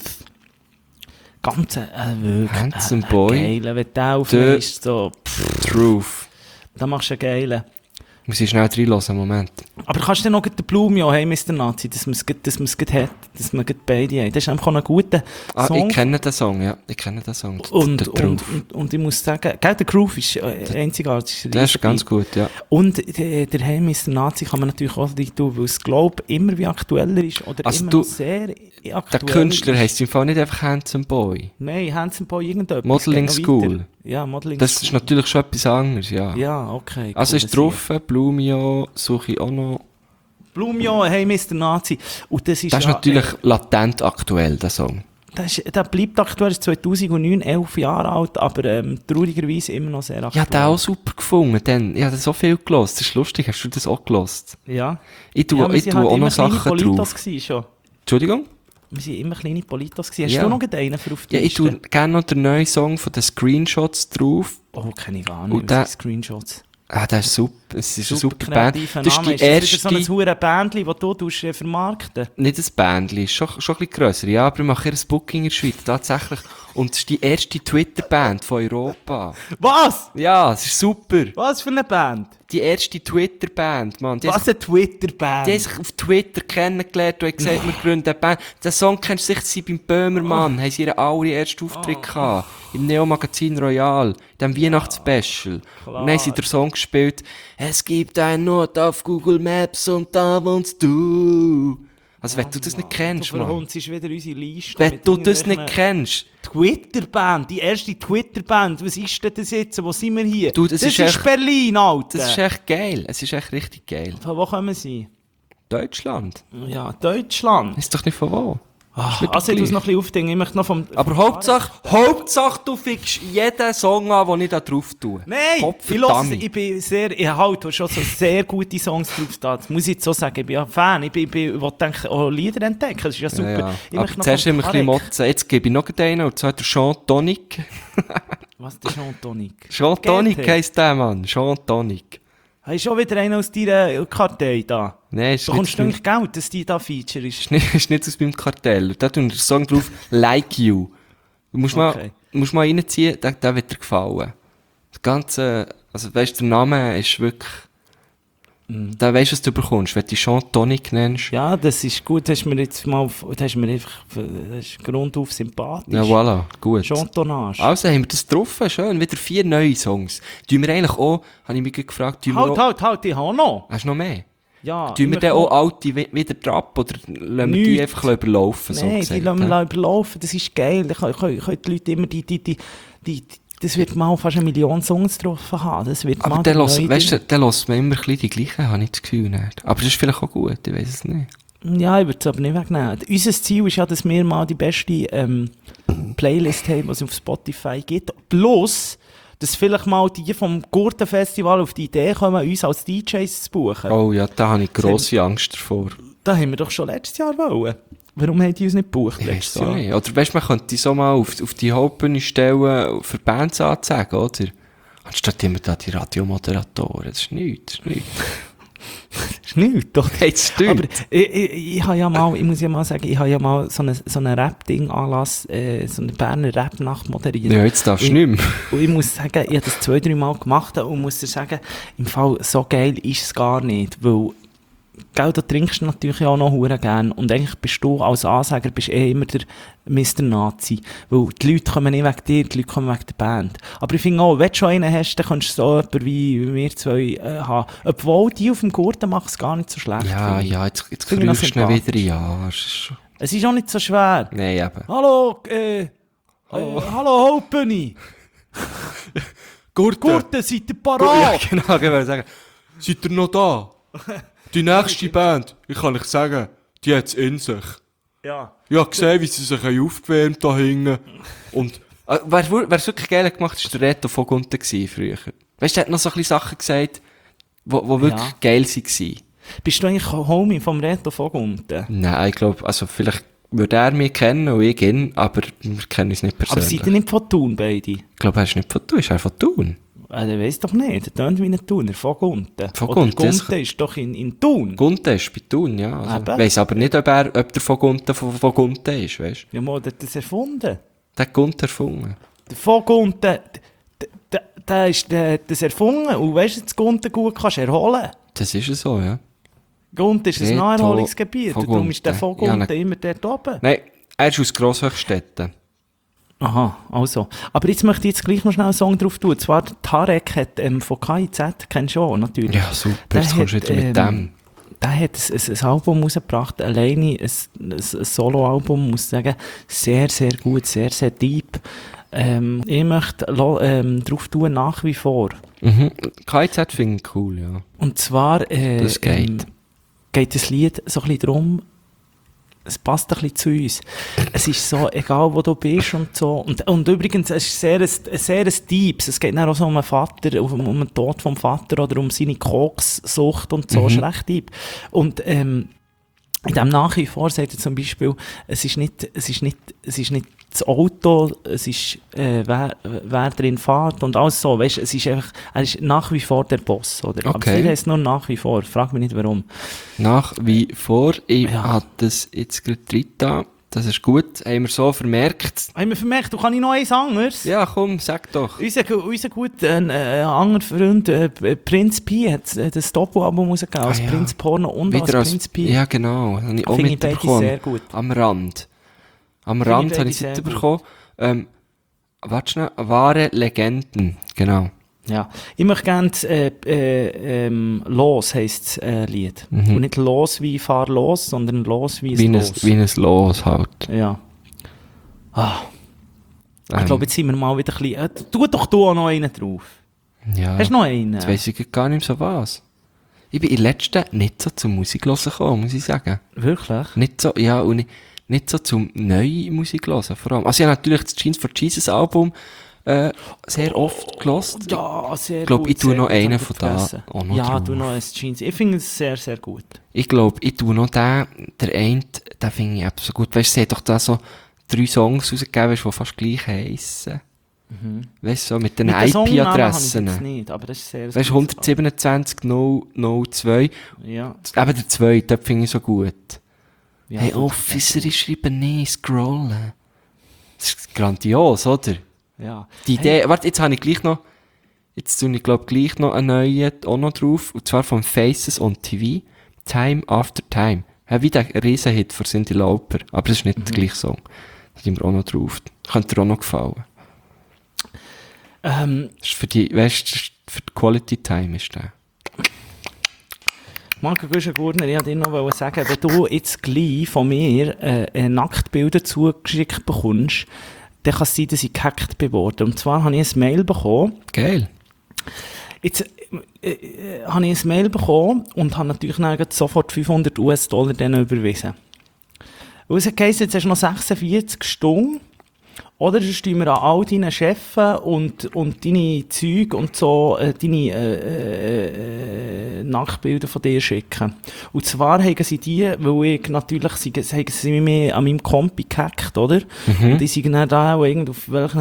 Ganz, äh, wirklich. Handsome äh, äh, Boy. Geile, wenn der aufnimmst, so, pff, Truth. da machst du einen geilen. Muss ich schnell reinhören, Moment. Aber kannst du noch den Blumio, hey Mister Nazi, dass man es gut- dass man es gut hat, dass man gut beide haben. Das ist einfach auch ein guter Ah, Song. ich kenne den Song, ja. Ich kenne den Song. und, der und, Truth. und, und ich muss sagen, gell, der Groove ist äh, einzigartig. Der ist ganz gut, ja. Und der, der Hey Mister Nazi kann man natürlich auch nicht tun, weil es, glaube ich, immer wie aktueller ist oder Also immer du- noch sehr Der aktuell Künstler ist. heisst im Fall nicht einfach Handsome Boy. Nein, Handsome Boy irgendetwas. Modeling geht noch School. weiter. Ja, Modeling Das School. ist natürlich schon etwas anderes, ja. Ja, okay. Also cool, ist das drauf, Blumio, suche ich auch noch. hier. Blumio, Hey Mister Nazi. Und das ist, Das ist ja, natürlich latent aktuell, der Song. Äh, das, ist, das bleibt aktuell, ist zweitausendneun, elf Jahre alt, aber ähm, traurigerweise immer noch sehr Ich aktuell. habe den auch super gefunden, denn ich habe so viel gelost. Das ist lustig, hast du das auch gelost? Ja. Ich tue, ja, wir ich sind tue halt auch immer noch kleine Sachen Politos drauf. gewesen schon. Entschuldigung? Wir sind immer kleine Politos gewesen. Hast Ja. du noch einen für auf die Ja, ich Liste? tue gerne noch den neuen Song von den Screenshots drauf. Oh, kenne ich gar Und nicht. der- Was sind Screenshots. Ah, das ist super. Es ist eine super Band. kreativer Das ist Name. die Ist das wieder so ein erste, hure Bandli, das du tust, äh, vermarkten? nicht ein Bandli, ist schon, schon ein bisschen grösser. Ja, aber ich mache ein Booking in der Schweiz, tatsächlich. Und es ist die erste Twitter-Band von Europa. Was? Ja, es ist super. Was für eine Band? Die erste Twitter-Band, Mann. Die, haben Was sich- eine Twitter-Band? die haben sich auf Twitter kennengelernt und haben gesagt, wir gründen eine Band. Den Song kennst du sicher, sie beim Böhmermann, haben sie ihren allerersten Auftritt gehabt. Im Neo-Magazin Royal, in diesem Weihnachtsspecial. Und dann haben sie den Song gespielt, es gibt einen Ort auf Google Maps und da wohnst du. Also, wenn du das nicht kennst, Du Mann. verhunzst wieder unsere Liste. Wenn mit du das nicht irgendwelchen kennst. Twitter-Band, die erste Twitter-Band. Was ist denn das jetzt? Wo sind wir hier? Du, das das ist ist, echt- Berlin, Alter. Das ist echt geil. Es ist echt richtig geil. Von wo kommen sie? Deutschland. Ja, Deutschland. Ist doch nicht von wo. Ist mir doch Also, ich muss gleich. noch ein bisschen aufdenken. Ich möchte noch vom... Aber Hauptsache, Hauptsache, du fickst jeden Song an, den ich da drauf tue. Nein, Gott ich, höre, verdammt. ich bin sehr, ich halte schon so sehr gute Songs drauf da. Das muss ich jetzt so sagen. Ich bin ja Fan. Ich, bin, ich, bin, ich will denke, auch Lieder entdecken. Das ist ja super. Ja, ja. Ich Aber möchte noch zuerst vom immer ein bisschen Tarek- motzen. Jetzt gebe ich noch einen, und zwar der Sean Tonic. Was, der Jean Tonic? Sean Tonic heisst der, Mann. Sean Tonic. Hast du schon wieder einen aus deiner Kartei da? Nein, ist Du nicht, kommst aus meinem- nicht Geld, dass die da Feature ist. ist nicht, ist nicht aus meinem Kartell. Da tun wir den Song drauf, Like You. Du musst mal, Okay. musst mal reinziehen, der, der wird dir gefallen. Das Ganze, also weißt du, der Name ist wirklich Da weisst du, was du bekommst, wenn du die Jean Tonic nennst. Ja, das ist gut, das hast mir jetzt mal, das hast mir einfach, das ist grundauf sympathisch. Ja, voilà, gut. Chantonage. Also haben wir das getroffen, schön, wieder vier neue Songs. Tun wir eigentlich auch, habe ich mich gerade gefragt, tun wir Halt, auch, halt, halt, ich habe noch. hast du noch mehr? Ja. Tun wir immer dann noch. auch alte wi- wieder drauf oder lassen wir die Nichts. einfach überlaufen? So Nein, die gesagt, lassen wir ja? überlaufen, das ist geil. Da können, können, können die Leute immer die, die, die, die, die das wird mal fast eine Million Songs drauf haben. Das wird Aber mal dann die los, neue- weißt du, dann lässt man immer ein bisschen die gleichen, habe ich das Gefühl. Nicht. Aber das ist vielleicht auch gut, ich weiß es nicht. Ja, ich würde es aber nicht wegnehmen. Unser Ziel ist ja, dass wir mal die beste ähm, Playlist haben, die es auf Spotify gibt. Plus, dass vielleicht mal die vom Gurtenfestival auf die Idee kommen, uns als D Js zu buchen. Oh ja, da habe ich grosse Angst davor. Das haben wir doch schon letztes Jahr wollen. Warum haben die uns nicht gebucht Ich letztes weiss auch Jahr? nicht. Oder weißt du, man könnte die so mal auf, auf die Hauptbühne stellen, für Bands anzeigen, oder? Anstatt immer da die Radiomoderatoren. Das ist nichts, das ist nichts. Das ist nichts, doch. Hey, das stimmt. Aber ich, ich, ich habe ja mal, ich muss ja mal sagen, ich habe ja mal so einen so eine Rap-Ding-Anlass, äh, so eine Berner Rap-Nacht moderiert. Ja, jetzt darfst du Und- nicht mehr. Und ich muss sagen, ich habe das zwei, drei Mal gemacht und muss dir sagen, im Fall so geil ist es gar nicht, weil, gell, da trinkst du natürlich auch noch hure gern und eigentlich bist du als Ansager bist eh immer der Mister Nazi, weil die Leute kommen nicht wegen dir, die Leute kommen wegen der Band. Aber ich finde auch, wenn du schon einen hast, dann kannst du so jemanden wie wir zwei äh, haben. Obwohl, die auf dem Gurten machen es gar nicht so schlecht. Ja, finde ich. ja, jetzt, jetzt Finde ich noch grüßt du ihn sympathisch. wieder, ja. Es ist schon- Es ist auch nicht so schwer. Nein, eben. Hallo, äh, hallo, äh, hallo Hauptbühne. Gurten. Gurten, seid ihr Ja, parat? genau, ich wollte sagen. Seid ihr noch da? Die nächste Band, ich kann euch sagen, die hat es in sich. Ja. Ich habe gesehen, wie sie sich haben aufgewärmt da hinten. Und, äh, wer, wer es wirklich geil gemacht hat, war der Reto von Gunten gewesen früher. Weißt du, er hat noch so ein bisschen Sachen gesagt, wo, wo wirklich Ja. geil waren. Bist du eigentlich Homie vom Reto Vogunten? Nein, ich glaube, also vielleicht würde er mich kennen und ich ihn, aber wir kennen uns nicht Aber persönlich. seid ihr nicht von Thun, beide? Ich glaube, er ist nicht von Thun, ist er von Thun. Äh, der weiss doch nicht. Der tönt wie ein Thuner. Vogunten. Vogunten, Oder das- Gunten ist doch in, in Thun. Gunten ist bei Thun, ja. Also, Eben. ich weiss aber nicht, ob, er, ob der von Gunten von, von Gunten ist, weißt du. Ja, mal, der hat das erfunden. Der hat Gunten erfunden. Der Vogunten, der, der, der, ist, der hat das erfunden. Und weißt du, das Gunten gut kannst erholen. Das ist ja so, ja. Gunten ist ein Reto Naherholungsgebiet. Und darum ist der Vogunten. Vogunten Ja, ne- immer dort oben. Nein, er ist aus Grosshöchstetten. Aha, also. Aber jetzt möchte ich jetzt gleich noch schnell einen Song drauf tun. Und zwar, Tarek hat ähm, von K I Z, kennst du auch, natürlich. Ja, super, Der jetzt kommst du hat, wieder mit dem. Der hat ein, ein, ein Album rausgebracht, alleine ein, ein, ein Solo-Album, muss ich sagen, sehr, sehr gut, sehr, sehr deep. Ähm, ich möchte lo- ähm, drauf tun, nach wie vor. Mhm. K I Z finde ich cool, ja. Und zwar äh, Das geht. Ähm, geht das Lied so ein bisschen darum, es passt ein bisschen zu uns. Es ist so, egal wo du bist und so. Und, und übrigens, es ist sehr, ein, sehr ein Deeps. Es geht dann auch so um einen Vater, um, um den Tod vom Vater oder um seine Kokssucht und so. Mhm. Es ist recht deep. Und ähm, in dem nach wie vor sagt er zum Beispiel, es ist nicht, es ist nicht, es ist nicht das Auto, es ist, äh, wer, wer drin fährt und alles so, weißt, es ist einfach, er ist nach wie vor der Boss, oder? Aber Okay. viel heißt nur nach wie vor, frag mich nicht warum. Nach wie vor, ich Ja. habe das jetzt gerade drin da. Das ist gut, haben wir so vermerkt. Haben wir vermerkt, du kannst noch eins anderes? Ja, komm, sag doch. Unser, unser guter äh, äh, anderer Freund äh, Prinz Pi hat äh, das Doppelalbum rausgegeben, als Ah, ja. Prinz Porno und Wieder als als, Prinz Pi. ja, genau, habe ich auch Finde ich beide mitbekommen. sehr gut. Am Rand. Am Finde Rand ich habe beide ich es sehr mitbekommen. Ähm, warte schnell, wahre Legenden, genau. Ja. Ich möchte gerne äh, äh, ähm, «Los» heisst das äh, Lied. Und nicht «Los» wie «Fahr los», sondern «Los» wie, Wie ein ein, «Los». wie ein Los halt. Ja. Ah, ich Ähm, glaube, jetzt sind wir mal wieder ein bisschen... Äh, tu doch du auch noch einen drauf. ja. Hast du noch einen? Jetzt weiss ich gar nicht mehr so was. Ich bin in letzter nicht so zur Musik hören gekommen, muss ich sagen. Wirklich? Nicht so, ja, und nicht, nicht so zum neue Musik hören, vor allem. Also ich habe natürlich das Jeans for Jesus Album äh, sehr oft gehört. Ja, sehr Ich glaub, gut. ich tue sehr noch gut, einen hab ich von da vergessen. auch noch Ja, drauf. du noch ein Jeans. Ich finde es sehr, sehr gut. Ich glaube, ich tue noch den, der eine, den finde ich eben so gut. Weißt du, sie hat doch da so drei Songs rausgegeben, weißt du, die fast gleich heissen. Weißt du, so mit den Mit den I Songnamen habe ich P-Adressen. jetzt nicht, aber das ist sehr Weißt du, gut. hundertsiebenundzwanzig null null zwei. Ja. Eben der zweite, den finde ich so gut. Ja, Hey, gut. Officer, ich schreibe nie, scrollen. Das ist grandios, oder? Ja. Die Idee, warte, jetzt habe ich gleich noch, Jetzt tue ich, glaube gleich noch einen neuen auch noch drauf. Und zwar von Faces on T V. Time After Time. Ja, wie der Riesenhit von Cyndi Lauper. Aber das ist nicht mhm. der gleiche Song. Das haben wir auch noch drauf. Könnte dir auch noch gefallen. Ähm, das ist für die, weißt du, für die Quality Time ist der. Marco Güschen-Gurner, ich wollte dir noch sagen, wenn du jetzt gleich von mir äh, Nacktbilder zugeschickt bekommst, dann kann es sein, dass ich gehackt bin worden. Und zwar habe ich ein Mail bekommen. Geil. Jetzt äh, äh, habe ich ein Mail bekommen und habe natürlich dann sofort fünfhundert US-Dollar denen überwiesen. Und es heisst, jetzt hast du noch sechsundvierzig Stunden. Oder sonst tun wir an all deinen Chefs und, und deine Zeug und so, äh, deine äh, äh, Nacktbilder von dir schicken. Und zwar haben sie die, weil ich natürlich, sie, haben sie mich an meinem Kompi gehackt, oder? Mhm. Und die sind dann da auch irgend auf welchen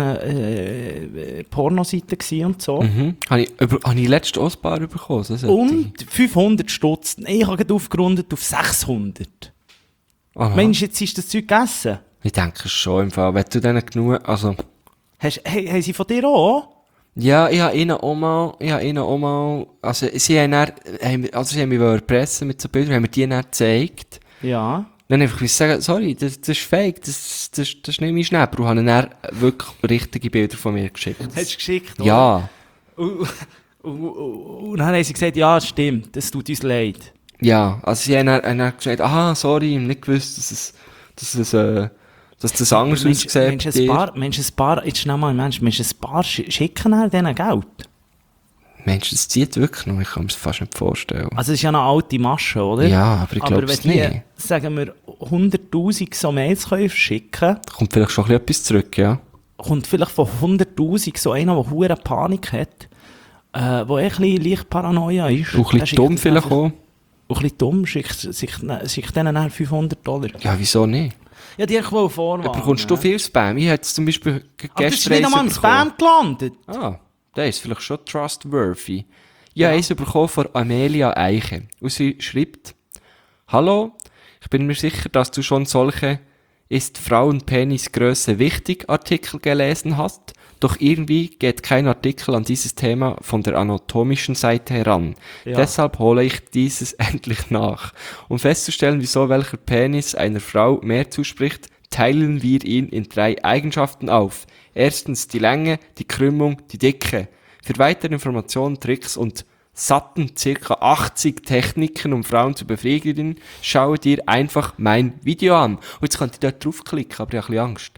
äh, Pornoseiten gewesen und so. Mhm. Habe ich, über, habe ich letztes auch ein paar bekommen? So und fünfhundert Stutz. Nein, ich habe gerade aufgerundet auf sechshundert. Aha. Meinst du, jetzt ist das Zeug gegessen? Ich denke schon im Fall. Wenn du denen genug, also... Hast, he, haben sie von dir auch? Ja, ich habe ihnen auch mal, ich habe ihnen auch mal, also sie haben dann, haben, also sie haben mich erpressen mit so Bildern, haben mir die dann gezeigt. Ja. Dann habe ich gesagt, sorry, das, das ist fake, das, das, das ist nicht mein Schnäpper. Und habe dann wirklich richtige Bilder von mir geschickt. Hast du geschickt, oder? Ja. Und, und, und, und dann haben sie gesagt, ja, das stimmt, das tut uns leid. Ja, also sie haben dann, haben dann gesagt, aha, sorry, ich habe nicht gewusst, dass es, dass es, äh, dass das anders aussieht. Mensch, ein paar, Mensch, ein paar, jetzt schnell mal, Mensch, Mensch, ein paar sch- schicken nach denen Geld. Mensch, das zieht wirklich noch, ich kann mir das fast nicht vorstellen. Also, es ist ja eine alte Masche, oder? Ja, aber ich glaube es nicht. Die, sagen wir, hunderttausend so Mails können verschicken, kommt vielleicht schon ein bisschen etwas zurück, ja. kommt vielleicht von hunderttausend so einer, der hure Panik hat, äh, der ein bisschen leicht Paranoia ist. Und ein bisschen dumm vielleicht auch. Und ein bisschen dumm, schickt, schickt, schickt denen dann fünfhundert Dollar. Ja, wieso nicht? Ja, die wollte ich vorwarnen. Ja, bekommst du viel Spam? Ich hätte zum Beispiel g- aber das ist gestern nicht einmal im eins bekommen. Spam gelandet. Ah, der ist vielleicht schon trustworthy. Ich habe eins bekommen von Amelia Eiche. Und sie schreibt, Hallo, ich bin mir sicher, dass du schon solche Ist Frauenpenisgröße wichtig Artikel gelesen hast, doch irgendwie geht kein Artikel an dieses Thema von der anatomischen Seite heran. Ja. Deshalb hole ich dieses endlich nach. Um festzustellen, wieso welcher Penis einer Frau mehr zuspricht, teilen wir ihn in drei Eigenschaften auf. Erstens die Länge, die Krümmung, die Dicke. Für weitere Informationen, Tricks und satten circa achtzig Techniken, um Frauen zu befriedigen, schaue dir einfach mein Video an. Und jetzt könnt ihr dort draufklicken, aber ich habe ein bisschen Angst.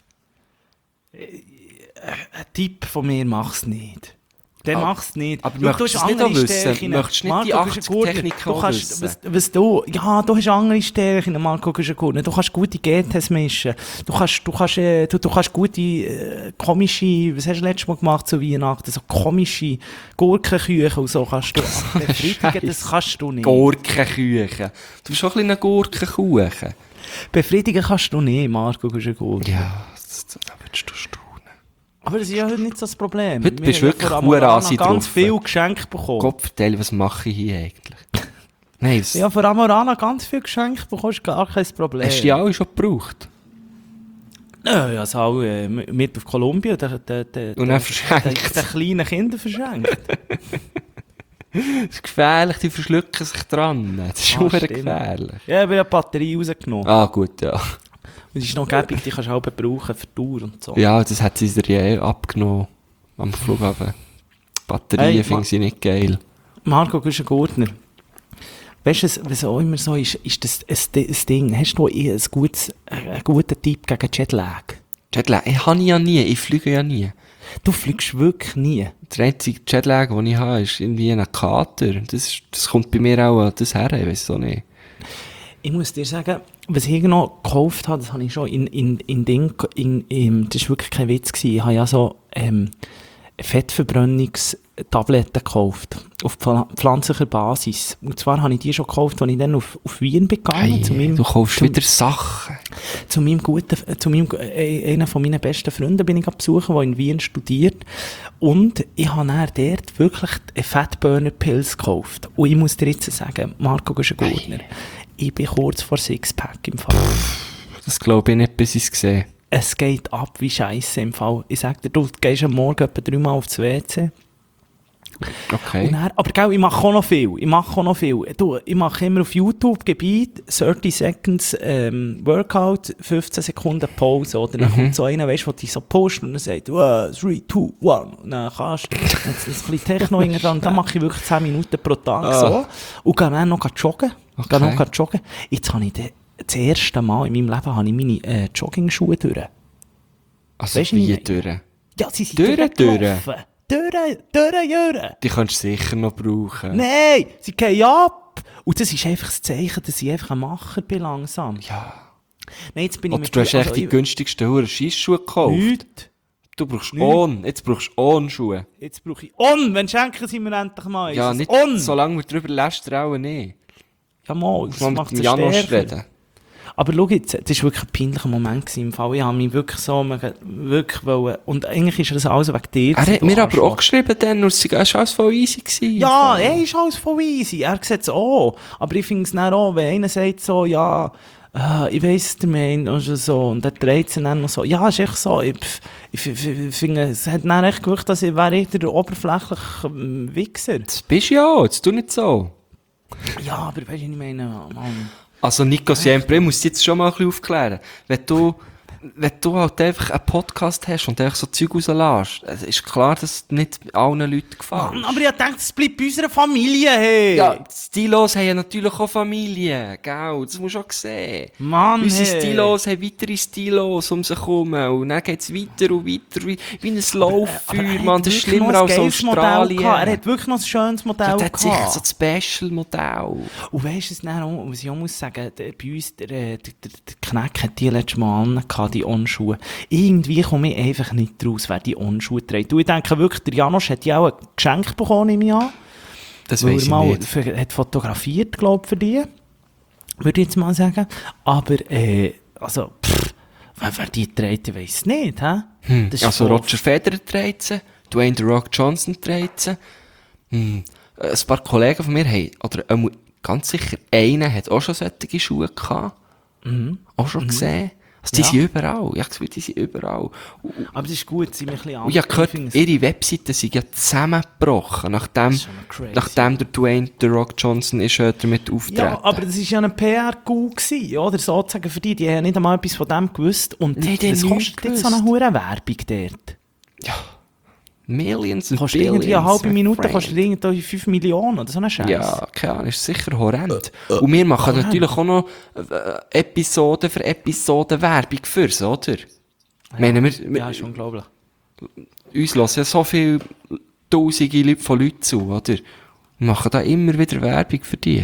Ein Tipp von mir, mach's nicht. Der Ah, mach's nicht. aber Schau, möchtest du du hast es nicht auch andere wissen? Stärken. Möchtest du nicht die Marco achtzig Güschen-Gurner, Techniken du auch kannst, wissen? was, was du, ja, du hast andere Stärken, Marco Güschen-Gurner. Du kannst gute G Ts mischen. Du kannst, du kannst, äh, du, du kannst gute, äh, komische, was hast du letztes Mal gemacht zu Weihnachten? So komische Gurkenküche und so kannst du. Aber befriedigen, das kannst du nicht. Gurkenküche. Du bist schon ein bisschen ein Gurkenkuchen. Befriedigen kannst du nicht, Marco Güschen-Gurner. Ja, das, das, da würdest du staunen. Aber das ist ja heute nicht so das Problem. Heute Wir bist du haben wirklich von hure Amorana Asi ganz drauf. viel Geschenke bekommen. Gott, vertell, was mache ich hier eigentlich? Nein, das, Ja, von Amorana ganz viel Geschenke bekommst, gar kein Problem. hast du die alle schon gebraucht? Ja, ja, also auch äh, mit auf Kolumbien, der, der, der, Und dann der, verschenkt. der kleinen Kinder verschenkt. Das ist gefährlich, die verschlucken sich dran. Das ist Ah, schon stimmt. gefährlich. Ja, ich habe ja die Batterie rausgenommen. Ah, gut, ja. Und die ist noch gäbig, die kannst du auch brauchen für Tour und so. Ja, das hat sie dir ja eh abgenommen am Flughafen. Batterien Hey, finde Ma- sie nicht geil. Marco Güschen-Gurner, weißt du, was auch immer so ist, ist das ein, ein Ding. Hast du ein, gutes, einen guten Tipp gegen Jetlag? Jetlag, ich habe ja nie, ich fliege ja nie. Du fliegst wirklich nie. Der einzige Jetlag, den ich habe, ist irgendwie ein Kater. Das, ist, das kommt bei mir auch an das her, ich weiß auch nicht. Ich muss dir sagen, was ich noch gekauft habe, das habe ich schon in, in, in Ding, in, in, das war wirklich kein Witz gewesen. Ich habe ja so, ähm, Fettverbrennungstabletten gekauft. Auf pfla- pflanzlicher Basis. Und zwar habe ich die schon gekauft, als ich dann auf, auf Wien bin gegangen. Hey, zu meinem, du kaufst zu, wieder Sachen. zu meinem guten, zu meinem, äh, einer von meinen besten Freunden bin ich besuchen, der in Wien studiert. Und ich habe dann dort wirklich Fatburner-Pills gekauft. Und ich muss dir jetzt sagen, Marco Güschen-Gurner, ich bin kurz vor Sixpack im Fall. Das glaube ich nicht, bis ich es sehe. Es geht ab wie Scheisse im Fall. Ich sag dir, du gehst am Morgen etwa dreimal aufs W C Okay. Und dann, aber gell, ich mache auch noch viel. Ich mache auch noch viel. Du, ich mache immer auf YouTube Gebiet, dreißig Seconds ähm, Workout, fünfzehn Sekunden Pause. Oder dann Mhm. kommt so einer, weißt du, der dich so pusht und dann sagt, one, three, two, one. Und dann kannst du, jetzt ein bisschen Techno hinten dran. Dann mache ich wirklich zehn Minuten pro Tag Ah. so. Und gehe dann noch joggen. Okay. Gehe noch joggen. Jetzt habe ich de, das erste Mal in meinem Leben habe ich meine äh, Jogging-Schuhe durch. Also Weisst du, wie wie ich durch? Ja, sie sind Durch, durchgelaufen. Durch, durch, durch. Die kannst du sicher noch brauchen. Nein, sie gehen ab. Und das ist einfach das Zeichen, dass ich einfach ein Macher bin langsam. Ja. Nein, jetzt bin Oder ich du hast echt die ich- günstigsten Huren Scheissschuhe gekauft. Nichts. Du brauchst Nichts. On. Jetzt brauchst du On-Schuhe. Jetzt brauche ich On. Wenn schenken sie mir endlich mal. Ja, Ist nicht, es On. solange wir drüber lästern, auch nicht. Ja, mal, das Mal macht mit es dem Janosch stärker. reden. Aber schau jetzt, das war wirklich ein peinlicher Moment gewesen im Fall. Ich habe mich wirklich so, wirklich wollen, und eigentlich ist das alles wegen dir. Er hat gewesen, mir du aber auch Arschloch. geschrieben, dann, und es war alles voll easy gewesen. Ja, er ist alles voll easy. Er sieht es auch. Aber ich finde es dann auch, wenn einer sagt so, ja, äh, ich weiss, der Main, und so, und dann dreht sie dann noch so, ja, ist echt so, ich, ich, ich, ich finde, es hat dann echt gewirkt, dass ich wäre eher der oberflächliche ähm, Wichser. Das bist du ja, jetzt tu nicht so. Ja, aber weißt du, ich meine, Mann. Also Nico Siempre, ich muss dich jetzt schon mal ein bisschen aufklären. Wenn du, wenn du halt einfach einen Podcast hast und einfach so Zeug rauslässt, es ist klar, dass es nicht allen Leuten gefällt. Mann, aber ich dachte, es bleibt bei unserer Familie, hey. Ja, die Stilos haben ja natürlich auch Familie, gell? Das musst du auch sehen. Mann, Unsere hey. Stilos haben weitere Stilos um sich herum. Und dann geht's weiter und weiter, wie, wie ein Aber Lauffeuer, er Mann. hat Das ist wirklich schlimmer noch ein als geiles Modell Australien. gehabt. Er hat wirklich noch ein schönes Modell Der hat sicher gehabt. so ein Special-Modell. Und weisst du es dann auch, was ich auch muss sagen, der, bei uns, der, der, der, der Kneck hat die letztes Mal angehabt, die On-Schuhe. Irgendwie komme ich einfach nicht raus, wer die On-Schuhe trägt. Und ich denke wirklich, der Janosch hat ja auch ein Geschenk bekommen im Jahr. Das Weil weiss er ich mal nicht. für, hat fotografiert, glaube ich, für die. Würde ich jetzt mal sagen. Aber, äh, also, pff, wer, wer die trägt, ich weiss nicht, hä? Hm. Das ist Also so- Roger Federer trägt sie, Dwayne The Rock Johnson trägt sie. Hm. Ein paar Kollegen von mir haben, oder ähm, ganz sicher einer hat auch schon solche Schuhe gehabt. Mhm. Auch schon gesehen. Also die Ja. sind überall. Ich habe gesagt, die sind überall. Und, Aber das ist gut, sie sind ein bisschen und ich habe gehört, finde es- ihre Webseiten sind ja zusammengebrochen, nachdem, ist schon crazy. nachdem der Dwayne The Rock Johnson ist äh, damit auftreten. Ja, aber das war ja ein P R-Coup gewesen, oder? Sozusagen für die, die haben nicht einmal etwas von dem gewusst. Und Nee, die das haben kostet nichts jetzt so eine gewusst. hohe Werbung dort. Millions and Kostet Billions. irgendwie eine halbe my Minute, friend. kostet irgendwie fünf Millionen oder so eine Scheiße. Ja, keine Ahnung, ist sicher horrend. Und wir machen horrend. natürlich auch noch äh, Episode für Episode Werbung fürs, oder? Ich meine, wir, wir, Ja, ist unglaublich. uns hören ja so viele tausende Leute von Leuten zu, oder? Wir machen da immer wieder Werbung für die.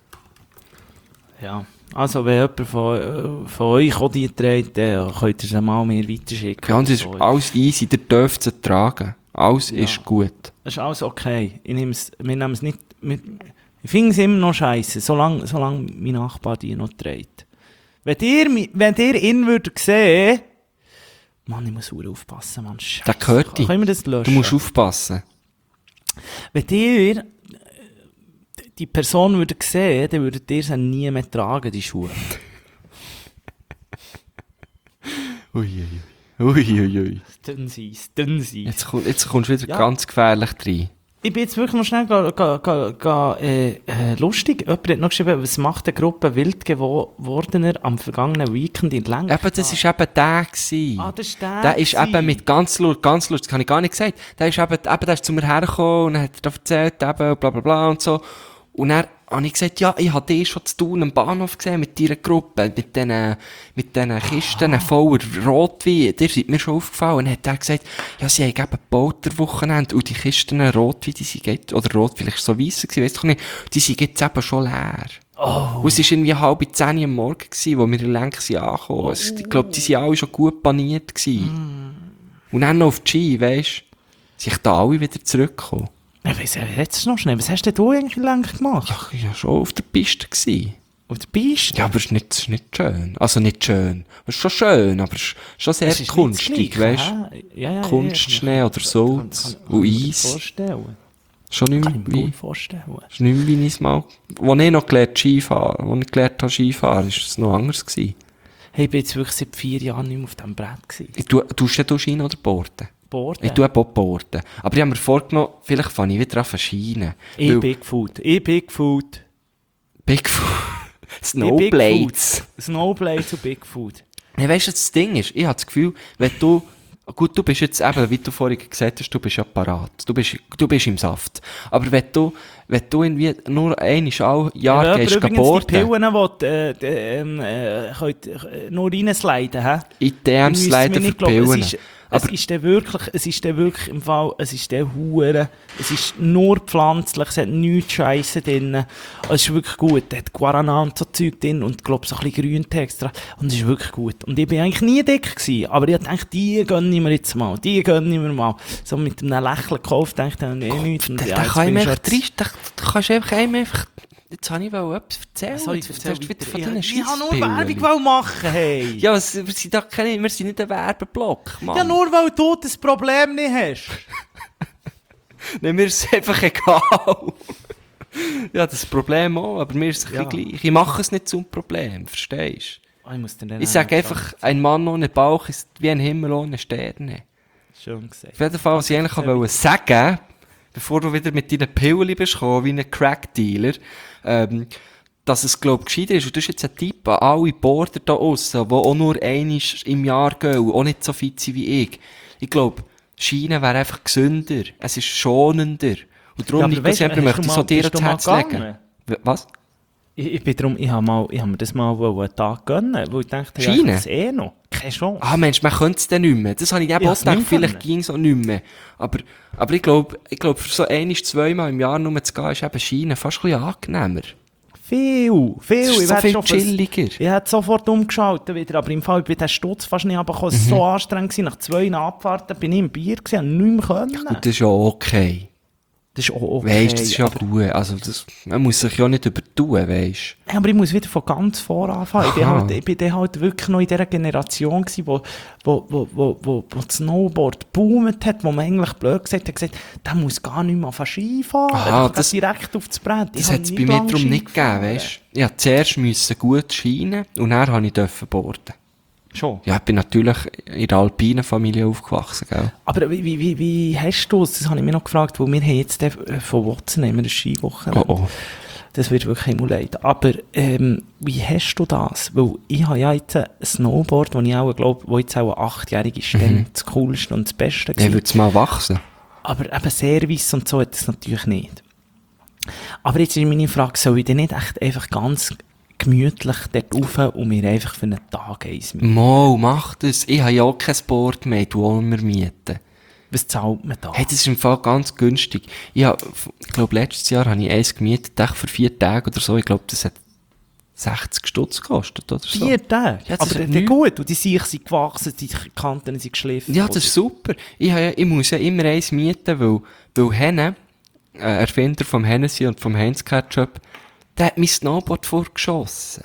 Ja. Also, wenn jemand von, äh, von euch auch die trägt, dann könnt ihr sie mal mehr weiterschicken. Ja, und es ist So. alles easy, ihr dürft sie tragen. Alles ist gut. Das ist alles okay. Ich nehm's, wir nehmen es nicht, wir, ich finde es immer noch scheiße, solange, solange mein Nachbar die noch trägt. Wenn ihr, mi- wenn ihr ihn würdet sehen, Mann, ich muss sauer aufpassen, Mann. Scheiße. Der gehört dich. Können wir das löschen? Du musst aufpassen. Wenn ihr äh, die Person würdet sehen, dann würdet ihr sie nie mehr tragen, die Schuhe. Uiuiui. Uiuiui. Dünn sein, dünn sein. Jetzt, komm, jetzt kommst du wieder Ja. ganz gefährlich rein. Ich bin jetzt wirklich noch schnell ga, ga, ga, ga, äh, äh, lustig. Jemand hat noch geschrieben, was macht eine Gruppe Wildgewordener am vergangenen Weekend in Lenk? Eben, das war eben der. Gewesen. Ah, das ist der Der ist gewesen. eben mit ganz lustig, ganz lustig, das habe ich gar nicht gesagt. Der ist eben, eben der ist zu mir hergekommen und hat da erzählt, eben, bla, bla, bla und so. Und dann habe ich gesagt, ja, ich habe dich schon zu tun am Bahnhof gesehen mit deiner Gruppe, mit diesen, mit diesen Kisten voller Rotwein. Dir seid mir schon aufgefallen. Und dann hat er gesagt, ja, sie haben eben gebaut am Wochenende und die Kisten Rotwein, die sind jetzt, oder Rotwein, vielleicht so weiss gewesen, weiss doch nicht, die sind jetzt eben schon leer. Oh. Und es war irgendwie halb zehn Uhr am Morgen, gewesen, wo wir in Lenk sind angekommen. Also, ich glaube, die waren alle schon gut paniert gewesen. Und dann noch auf die Ski, weisst du, sind da alle wieder zurückgekommen. Ich weiss, jetzt noch schnell. Was hast denn du eigentlich in Lenk gemacht? Ach, ich war schon auf der Piste. Gewesen. Auf der Piste? Ja, aber es ist nicht, es ist nicht schön. Also nicht schön. Es ist schon schön, aber es ist schon sehr Es ist nicht kunstig, das Gleiche, weisst du? hä? Ja, ja, Kunstschnee ja, oder Salz kann- kann- und kann ich mir Eis. vorstellen. Schon nicht Kann mehr ich mir wie, gut vorstellen. ist nicht mehr wie ich es mal, wo ich noch gelernt Skifahren, wo ich gelernt habe Skifahren, ist es noch anders gewesen. Hey, ich bin jetzt wirklich seit vier Jahren nicht mehr auf diesem Brett gewesen. Du, tust du Ski oder Borden? Boarden. Ich tue auch Boarden. Aber ich habe mir vorgenommen, vielleicht fange ich wieder an zu scheinen. Ich Bigfoot. Ich Bigfoot. Bigfoot. Ich Snowblades. Bigfoot. Snowblades und Bigfoot. Ja, weißt du, das Ding ist, ich habe das Gefühl, wenn du, gut, du bist jetzt eben, wie du vorhin gesagt hast, du bist ja parat. Du bist, du bist im Saft. Aber wenn du, wenn du irgendwie nur einmal all Jahr Ja, gehst, aber übrigens boarden, die Pillen, die äh, die, ähm, äh, könnt, äh, nur reinsliden, hä? in D Ms leider für die Pillen. Es ist, es Aber- ist dann wirklich, es ist dann wirklich im Fall, es ist dann Hure, es ist nur pflanzlich, es hat nichts Scheisse drin. Es ist wirklich gut, es hat Guarana und so Zeug drin und glaub so ein bisschen Grüntee extra. Und es ist wirklich gut. Und ich bin eigentlich nie dick gewesen, aber ich dachte, die gönne ich mir jetzt mal, die gönne ich mir mal. So mit einem Lächeln gekauft, dachte ich, nee, nichts. Und Da, ja, da jetzt kann ich bin mir ich einfach schon- trist, da, da kannst du einfach einem einfach, jetzt habe ich wohl etwas erzählen. Sorry, Jetzt erzähl erzählst du wieder von weiter. diesen Ich, ich habe nur Scheisspillen. Werbung machen, hey. Ja, was, wir sind da keine, wir sind nicht ein Werbeblock, Mann. Ja, nur weil du das Problem nicht hast. Nein, mir ist es einfach egal. Ja, das Problem auch, aber mir ist es Ja. ein bisschen gleich. Ich mache es nicht zum Problem, verstehst Oh, ich muss dir dann du? Ich sage einfach, ein Mann ohne Bauch ist wie ein Himmel ohne Sterne. Schön gesagt. Auf jeden Fall, was ich eigentlich auch wollte sagen, bevor du wieder mit deinen Pillen bist gekommen, wie ein Crack-Dealer, ähm, dass es, glaube ich, gescheiter ist. Und das ist jetzt ein Tipp an alle Border da aussen, die auch nur einmal im Jahr gehen und auch nicht so fit sind wie ich. Ich glaube, Schiene wäre einfach gesünder. Es ist schonender. Und darum, Ja, aber Nico, weisst du, Siempre, hast möchte du ich mal- so dir bist du ans mal Herz legen. gegangen? W- Was? Ich, ich bin drum, ich habe mal, ich habe mir das mal wollen, einen Tag gönnen, weil ich dachte, ja, ich Schiene? habe es eh noch. Keine Chance. Ah, Mensch, man könnte es dann nicht mehr. Das habe ich eben Ich auch hab's gedacht, nicht vielleicht können. ging es auch nicht mehr. Aber, aber ich glaube, ich glaub, für so ein, zweimal im Jahr nur zu gehen, ist eben Schiene fast ein bisschen angenehmer. Viel, viel. Das ist Ich so wär viel schon fürs- chilliger. Ich hätte sofort umgeschaltet wieder, aber im Fall bei den Stutz fast nicht runtergekommen. Es Mhm. war so anstrengend gewesen. Nach zwei Abfahrten bin ich im Bier gewesen und nicht mehr können. Gut, das ist ja okay. Das ist auch okay. Weisst, das ist ja gut. Also, das, man muss sich ja nicht übertun, weisst. Ja, aber ich muss wieder von ganz vor anfangen. Ich bin, Aha. halt, ich bin dann halt wirklich noch in dieser Generation gewesen, wo, wo, wo, wo, wo, wo das Snowboard boomt hat, wo man eigentlich blöd gesagt hat, gesagt, der muss gar nicht mehr Ski fahren. Aha, das das- direkt aufs Brett. Ich Das hab hat es nicht bei mir lange darum Ski nicht gegeben, gefahren. weisst. Ich musste zuerst müssen gut scheinen und dann durfte ich dürfen boarden. Schon. Ja, ich bin natürlich in der alpinen Familie aufgewachsen, gell. Aber wie, wie, wie, wie hast du es? Das habe ich mich noch gefragt, weil wir haben jetzt äh, von Watson haben wir eine Skiwoche. Oh, oh. Das wird wirklich immer leid. Aber ähm, wie hast du das? Weil ich habe ja jetzt ein Snowboard, das ich auch glaube, wo jetzt auch achtjährig ist, dann das Coolste und das Beste Der gewesen. würde es mal wachsen. Aber eben Service und so hat es natürlich nicht. Aber jetzt ist meine Frage, soll ich denn nicht echt einfach ganz gemütlich dort rauf und mir einfach für einen Tag eins mieten? Mal, mach das. Ich habe ja auch kein Board mehr, du wollen wir mieten. Was zahlt man da? Hey, das ist im Fall ganz günstig. Ich, hab, ich glaube, letztes Jahr habe ich eins gemietet, echt für vier Tage oder so. Ich glaube, das hat sechzig Stutz gekostet oder so. Vier Tage? Ja, das aber ist dann nichts. gut. Und die Seichen sind gewachsen, die Kanten sind geschliffen. Ja, das ist super. Ich, habe ja, ich muss ja immer eins mieten, weil, weil Henne, äh, Erfinder vom Hennessy und vom Heinz Ketchup, der hat mein Snowboard vorgeschossen.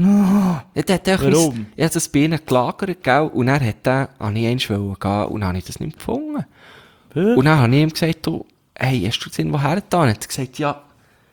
No. Ja, der hat auch Warum? Mein, ich habe das bei ihnen gelagert, gell, und dann hat der, habe ich eins wollen gehen, und dann habe ich das nicht gefunden. Wirklich? Und dann habe ich ihm gesagt, du, hey, hast du das irgendwo hergetan? Er hat gesagt, ja,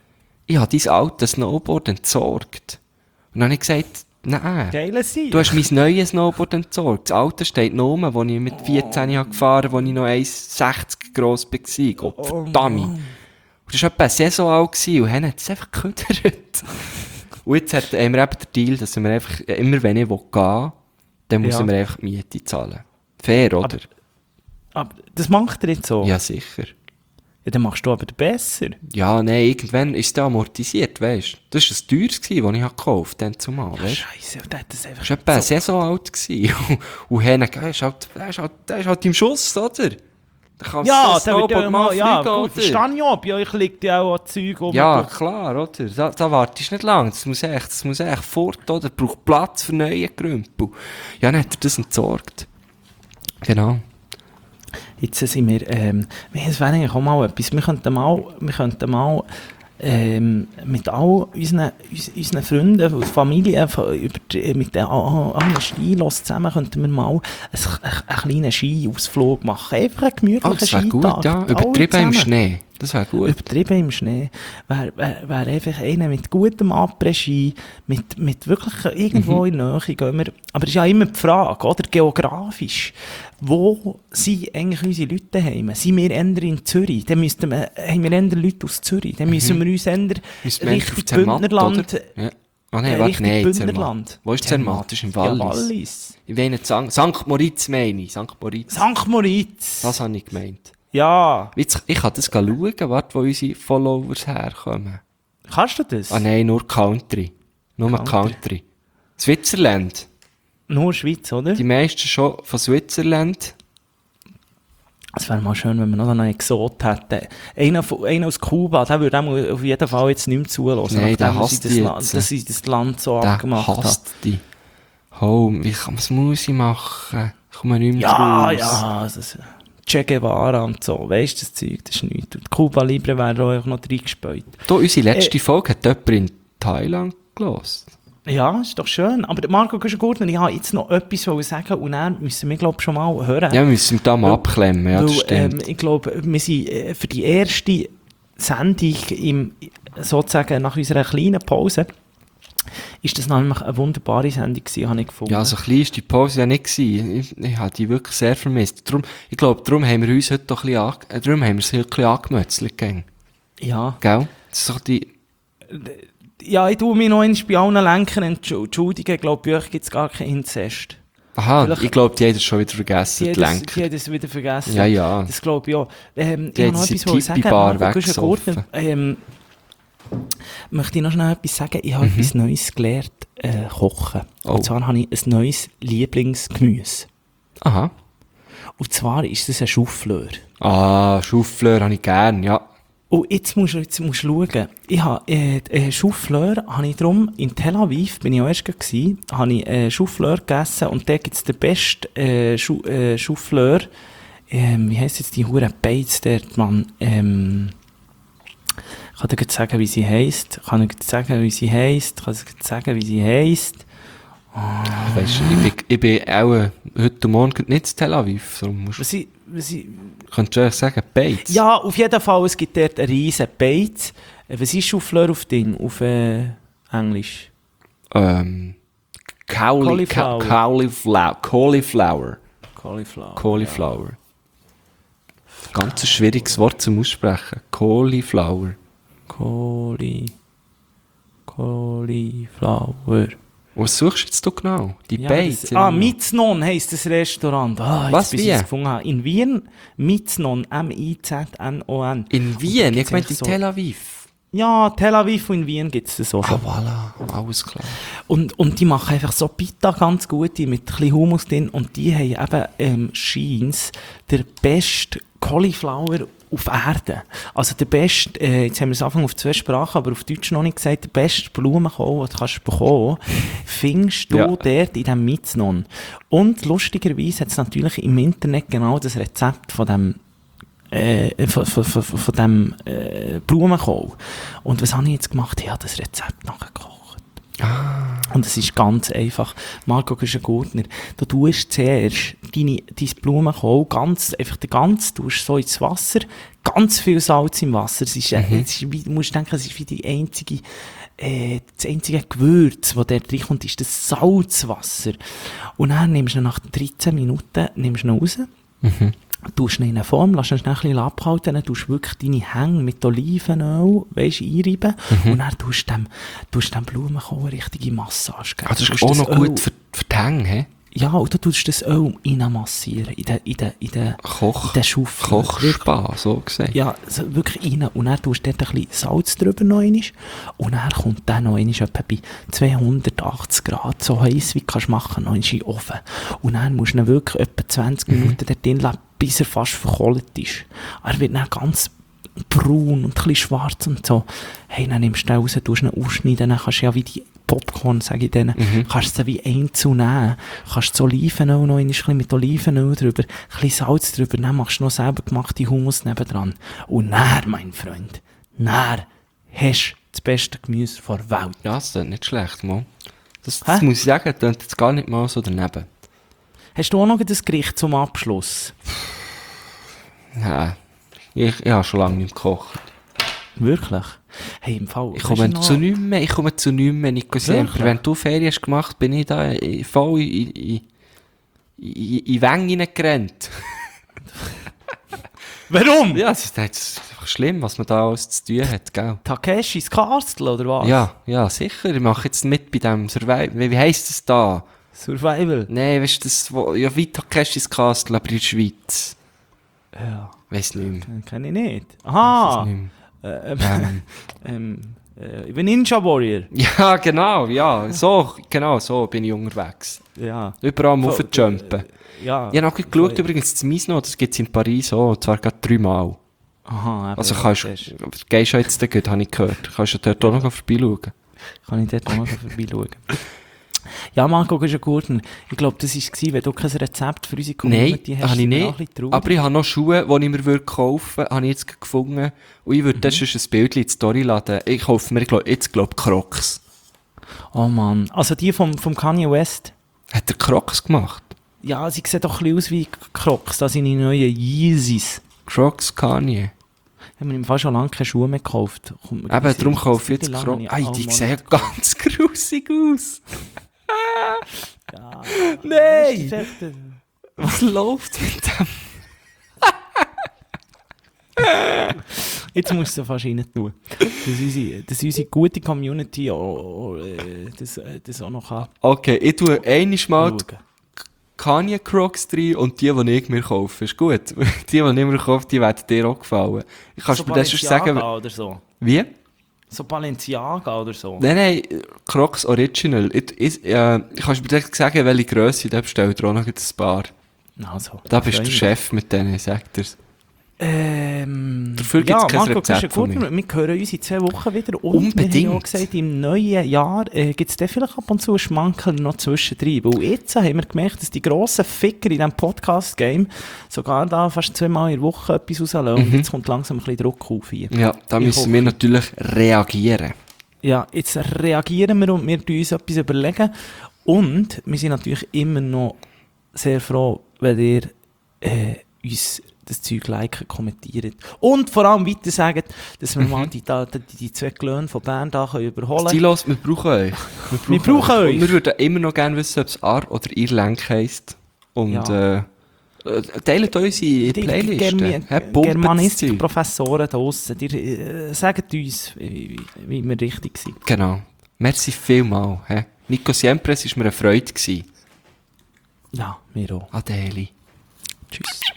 ich habe dein altes Snowboard entsorgt. Und dann habe ich gesagt, nein. Geile Sieg. Du hast mein neues Snowboard entsorgt. Das alte steht noch rum, wo ich mit vierzehn Jahren gefahren habe, wo ich noch eins sechzig gross war. Gott Oh verdammt. Und das war etwa eine Saison alt gewesen, und dann hat es einfach geküdert. Und jetzt hat, haben wir eben den Deal, dass wir einfach, immer wenn ich gehen will, dann muss Ja. wir einfach die Miete zahlen. Fair, oder? Aber- Aber das macht er jetzt so? Ja, sicher. Ja, dann machst du aber besser. Ja, nein, irgendwann ist der amortisiert, weißt du. Das war ein teures, das ich gekauft habe, dann zumal, weißt du. Scheiße, der hat das einfach Das war etwa eine Saison alt. gewesen. Und Henne, der ist halt, der ist halt, der ist halt im Schuss, oder? Da kannst Ja, du das der wird ja Snowboard mal, ja, fliegen, gut, oder? verstehe ich auch. Bei euch liegt ja auch Zeug um. Ja, klar, oder? Da, da wartest du nicht lang. Das muss echt, das muss echt fort, oder? Braucht Platz für neue Grümpel. Ja, dann hat er das entsorgt. Genau. Jetzt sind wir, ähm, es wäre eigentlich auch mal etwas, wir könnten mal, wir könnten mal ähm, mit all unseren, uns, unseren Freunden und Familie von, über die, mit den a- allen Skilos zusammen könnten wir mal einen, einen, einen kleinen Skiausflug machen. Einfach einen Oh, gemütlichen das wäre Skitag. gut, ja. Alle Übertrieben im zusammen. Schnee. Das wäre gut. Übertrieben im Schnee. Wäre wär, wär einfach einer mit gutem Après-Ski, mit, mit wirklich irgendwo Mhm. in der Nähe gehen wir. Aber es ist ja immer die Frage, oder? Geografisch. Wo sind eigentlich unsere Leute daheim? Sind wir eher in Zürich? Dann müssten wir, haben wir eher Leute aus Zürich. Dann müssen wir uns eher Müssen wir eigentlich auf Richtung Zermatt, Bündnerland... oder? Ja. Ah, äh, nein, warte, Richtung nein, Bündnerland. Zermatt. Wo ist Zermatt? Das ist im Ja, Wallis. Wallis. Ich meine, Sankt Sankt Moritz meine ich. Sankt Moritz. Sankt Moritz. Das habe ich gemeint. Ja. Jetzt, ich kann das schauen, warte, wo unsere Followers herkommen. Kannst du das? Ah nein, nur Country. Nur Country. Country. Switzerland. Nur Schweiz, oder? Die meisten schon von Switzerland. Es wäre mal schön, wenn wir noch einen Exot hätten. Einer, von- einer aus Kuba, der würde auch auf jeden Fall jetzt nicht mehr zuhören. Nein, der nachdem hasst sie das, die La- jetzt. dass sie das Land so Der abgemacht haben. hasst die. Oh, wie kann man es Musik machen? Ich komme nicht mehr Ja, raus. ja, das, Che Guevara und so, weisst du, das Zeug, das ist nichts. Und Cuba Libre wäre auch noch reingespäut. Da, unsere letzte Äh. Folge hat jemand in Thailand gehört. Ja, ist doch schön. Aber der Marco Güschen-Gurtner, ich wollte jetzt noch etwas sagen und dann müssen wir, glaube ich, schon mal hören. Ja, wir müssen ihn da mal Weil- abklemmen, ja, das Weil, stimmt. ähm, ich glaube, wir sind äh, für die erste Sendung im, sozusagen nach unserer kleinen Pause, ist das nämlich eine wunderbare Sendung gewesen, habe ich gefunden. Ja, so klein war die Pause ja nicht gewesen. Ich, ich habe die wirklich sehr vermisst. Darum, ich glaube, darum haben wir uns heute doch ein bisschen, ange- äh, darum haben wir es heute ein bisschen angemötzelt, gell? ja. Gell? Das ist doch die, ja, ich tue mich noch einmal bei allen Lenkern entschu- entschuldigen. Ich glaube, bei euch gibt es gar keinen Inzest. aha, Vielleicht- ich glaube, die haben das schon wieder vergessen, Die die haben das, Lenker. die haben das wieder vergessen. Ja, ja. Das glaube ich auch. Ähm, Die ich haben habe noch sie etwas wollen sagen. Tipi-Bar Marco Güschen-Gurtner, weggesoffen. ähm, möchte ich noch schnell etwas sagen? Ich habe Mhm. etwas Neues gelernt, äh, kochen. Oh. Und zwar habe ich ein neues Lieblingsgemüse. Aha. Und zwar ist das ein Chou-Fleur. Ah, Schauffleur habe ich gern, ja. Und jetzt musst du, jetzt musst du schauen. Ich habe, äh, äh, Chou-Fleur habe ich drum, in Tel Aviv, bin ich auch erst gewesen, habe ich, äh, Chou-Fleur gegessen und da gibt's den besten, äh, Chou, äh, Chou-Fleur, ähm, wie heisst jetzt die hure Beiz dort, Mann, ähm, ich kann dir gleich sagen, wie sie heisst, kann dir gleich sagen, wie sie heisst, kann dir gleich sagen, wie sie heisst. Weisst, ich, bin, ich bin auch äh, heute Morgen nicht in Tel Aviv. Darum musst, Was ich, was ich, könntest du eigentlich sagen, Beiz? ja, auf jeden Fall, es gibt dort einen riesen Beiz. Äh, Was ist Chou-Fleur auf Ding, auf, äh, Englisch? Ähm, Cauli, Ca- Cauliflower. Cauliflower. Cauliflower. Cauliflower. Cauliflower. Ganz ein schwieriges Wort zum Aussprechen. Cauliflower. Cauli... Cauliflower. Was suchst du jetzt du genau? Die Ja, Beiz? das, ah, Miznon heisst das Restaurant. Ah, jetzt Was, bis wie? ich es gefunden habe. In Wien, Miznon, M I Z N O N. In Wien? Ich gibt's meinte in echt so- Tel Aviv. Ja, Tel Aviv und in Wien gibt es das so. Ah, voilà. Alles klar. Und, und die machen einfach so Pita ganz gut, die mit ein bisschen Hummus drin. Und die haben eben, ähm, scheint's, der beste Cauliflower auf Erden. Also der beste, äh, jetzt haben wir es Anfang auf zwei Sprachen, aber auf Deutsch noch nicht gesagt, der beste Blumenkohl, den du kannst bekommen, findest du Ja. dort in diesem Miznon. Und lustigerweise hat es natürlich im Internet genau das Rezept von dem äh, von, von, von, von dem äh, Blumenkohl. Und was habe ich jetzt gemacht? Ich habe das Rezept nachgekocht. Und es ist ganz einfach. Marco Güschen-Gurtner, du tust zuerst deine, dein Blumenkohl ganz, einfach den ganzen, tust so ins Wasser, ganz viel Salz im Wasser. Es ist, äh, es ist wie, du musst denken, es ist wie die einzige, äh, das einzige Gewürz, das dort reinkommt, ist das Salzwasser. Und dann nimmst du ihn nach dreizehn Minuten, nimmst du ihn raus, tust ihn in eine Form, lässt ihn schnell ein bisschen abhalten, dann tust du wirklich deine Hänge mit Olivenöl, weisst, einreiben, und dann tust du dem, tust dem Blumenkohl eine richtige Massage geben. Ah, das Du ist tust auch noch Öl- gut für, für die Hänge, hä? Ja, und du tust das Öl reinmassieren, in den, in den, in den, Koch, in den Schaufel. Kochspa, so gesagt. Ja, so wirklich rein. Und dann tust du dort ein bisschen Salz drüber noch einmal. Und dann kommt der noch einmal etwa bei zweihundertachtzig Grad, so heiß wie du kannst machen, noch einmal in den Ofen. Und dann musst du ihn wirklich etwa zwanzig Minuten dort drin lassen, bis er fast verkohlt ist. Er wird dann ganz braun und ein bisschen schwarz und so. Hey, dann nimmst du den raus, tust ihn ausschneiden, dann kannst du ja wie die Popcorn, sage ich denen, kannst du sie wie einzeln nehmen. Kannst du so Olivenöl noch ein bisschen mit Olivenöl drüber, ein bisschen Salz drüber, dann machst du noch selber gemachte Hummus nebendran. Und dann, mein Freund, dann hast du das beste Gemüse der Welt. Ja, das ist nicht schlecht, Mann. Das, das Hä? muss ich sagen, das klingt jetzt gar nicht mal so daneben. Hast du auch noch das Gericht zum Abschluss? Nein. Ich, ich habe schon lange nicht mehr gekocht. Wirklich? Hey, im Fall... Ich weisst komme du noch- zu nichts mehr, ich komme zu nichts mehr, Nico Siempre. Wirklich? Wenn du Ferien hast gemacht, bin ich da äh, voll in, in, in, in Wänge hineingerannt. Warum? Ja, es ist, es ist einfach schlimm, was man da alles zu tun hat, gell? Takeshis Castle, oder was? Ja, ja, sicher. Ich mache jetzt mit bei dem Survival. Wie, wie heisst das da? Survival. Nein, weißt du, das, wo, ja, wie Takeshis Castle, aber in der Schweiz. Ja, Weiss nicht mehr. den kenne ich nicht. Weiss Aha! es nicht Äh, ähm, mehr. Ähm, ähm, äh, ich bin Ninja Warrior. ja, genau, ja. So, genau, so bin ich unterwegs. Ja. Überall am Voll, Aufjumpen. Ja. Ich habe noch geschaut, übrigens, das Misno, das gibt es in Paris auch, und zwar gerade dreimal. Aha, eben, Also ja, kannst, das ist- gehst du jetzt da gut, habe ich gehört. Kannst du dort auch noch vorbeischauen. Kann ich dort auch mal vorbeischauen. Ja, Marco, ist ja gut. Ich glaube, das war, wenn du kein Rezept für unsere Nein, Community hast. habe ich sind wir auch nicht. ein bisschen traurig. Aber ich habe noch Schuhe, die ich mir würde kaufen würde, habe ich jetzt gefunden. Und ich würde mhm. sonst ein Bild in die Story laden. Ich kaufe mir, ich glaub, jetzt, glaube ich, Crocs. Oh Mann. Also die vom, vom Kanye West. Hat er Crocs gemacht? Ja, sie sehen doch ein bisschen aus wie Crocs. Das sind die neuen Yeezys. Crocs Kanye. Ich habe mir im Fall schon lange keine Schuhe mehr gekauft. Kommt mir Eben, das darum in- kaufe ich seit jetzt langem Crocs. habe ich Ei, auch die mal sehen nicht ganz grusig aus. Ja. Nein! Das ist echt, äh, Was läuft mit dem? Jetzt musst du fast rein tun. Dass unsere, dass unsere gute Community auch, äh, das, äh, das auch noch kann Okay, ich tue einmal mal die schauen. Kanye Crocs rein und die, die ich mir kaufe. Ist gut. Die, die ich mir kaufe, die werden dir auch gefallen. Ich kann So mir das schon sagen. Balenciaga oder so. Wie? So Balenciaga oder so. Nein, nein, Crocs Original. Ich, ich, äh, ich kann mir direkt sagen, welche Grösse, da bestellt er auch noch ein paar. Also, Da bist du freue der mich. Chef mit denen, ich sag dir's. Ähm, Dafür gibt's kein Marco, Rezept das ist ja von gut. mir. Wir hören uns in zwei Wochen wieder. Und Unbedingt. wir haben ja auch gesagt, im neuen Jahr äh, gibt es vielleicht ab und zu einen Schmankerl noch zwischendrin. Weil jetzt haben wir gemerkt, dass die grossen Ficker in diesem Podcast-Game sogar da fast zweimal in der Woche etwas rauslassen. Und jetzt kommt langsam ein bisschen Druck auf hier. Ja, da Ich müssen hoffe. wir natürlich reagieren. Ja, jetzt reagieren wir und wir tun uns etwas überlegen. Und wir sind natürlich immer noch sehr froh, wenn ihr äh, uns das Zeug liken, kommentiert. Und vor allem weiter sagen, dass wir Mhm. mal die, die, die zwei Klöne von Bern da können überholen können. Stilos, wir brauchen euch. Wir brauchen euch. Und wir würden immer noch gerne wissen, ob es Ar- oder Irlenk heisst. Und Ja. äh, äh, teilt unsere Die Playlist. Germi- Hä, pumpt das Zeug. Germanistik-Professoren da draussen, die äh, sagen uns, wie, wie, wie wir richtig sind. Genau. Merci vielmal. Hä? Nico Siempre, es war mir eine Freude gewesen. Ja, mir auch. Adeli. Tschüss.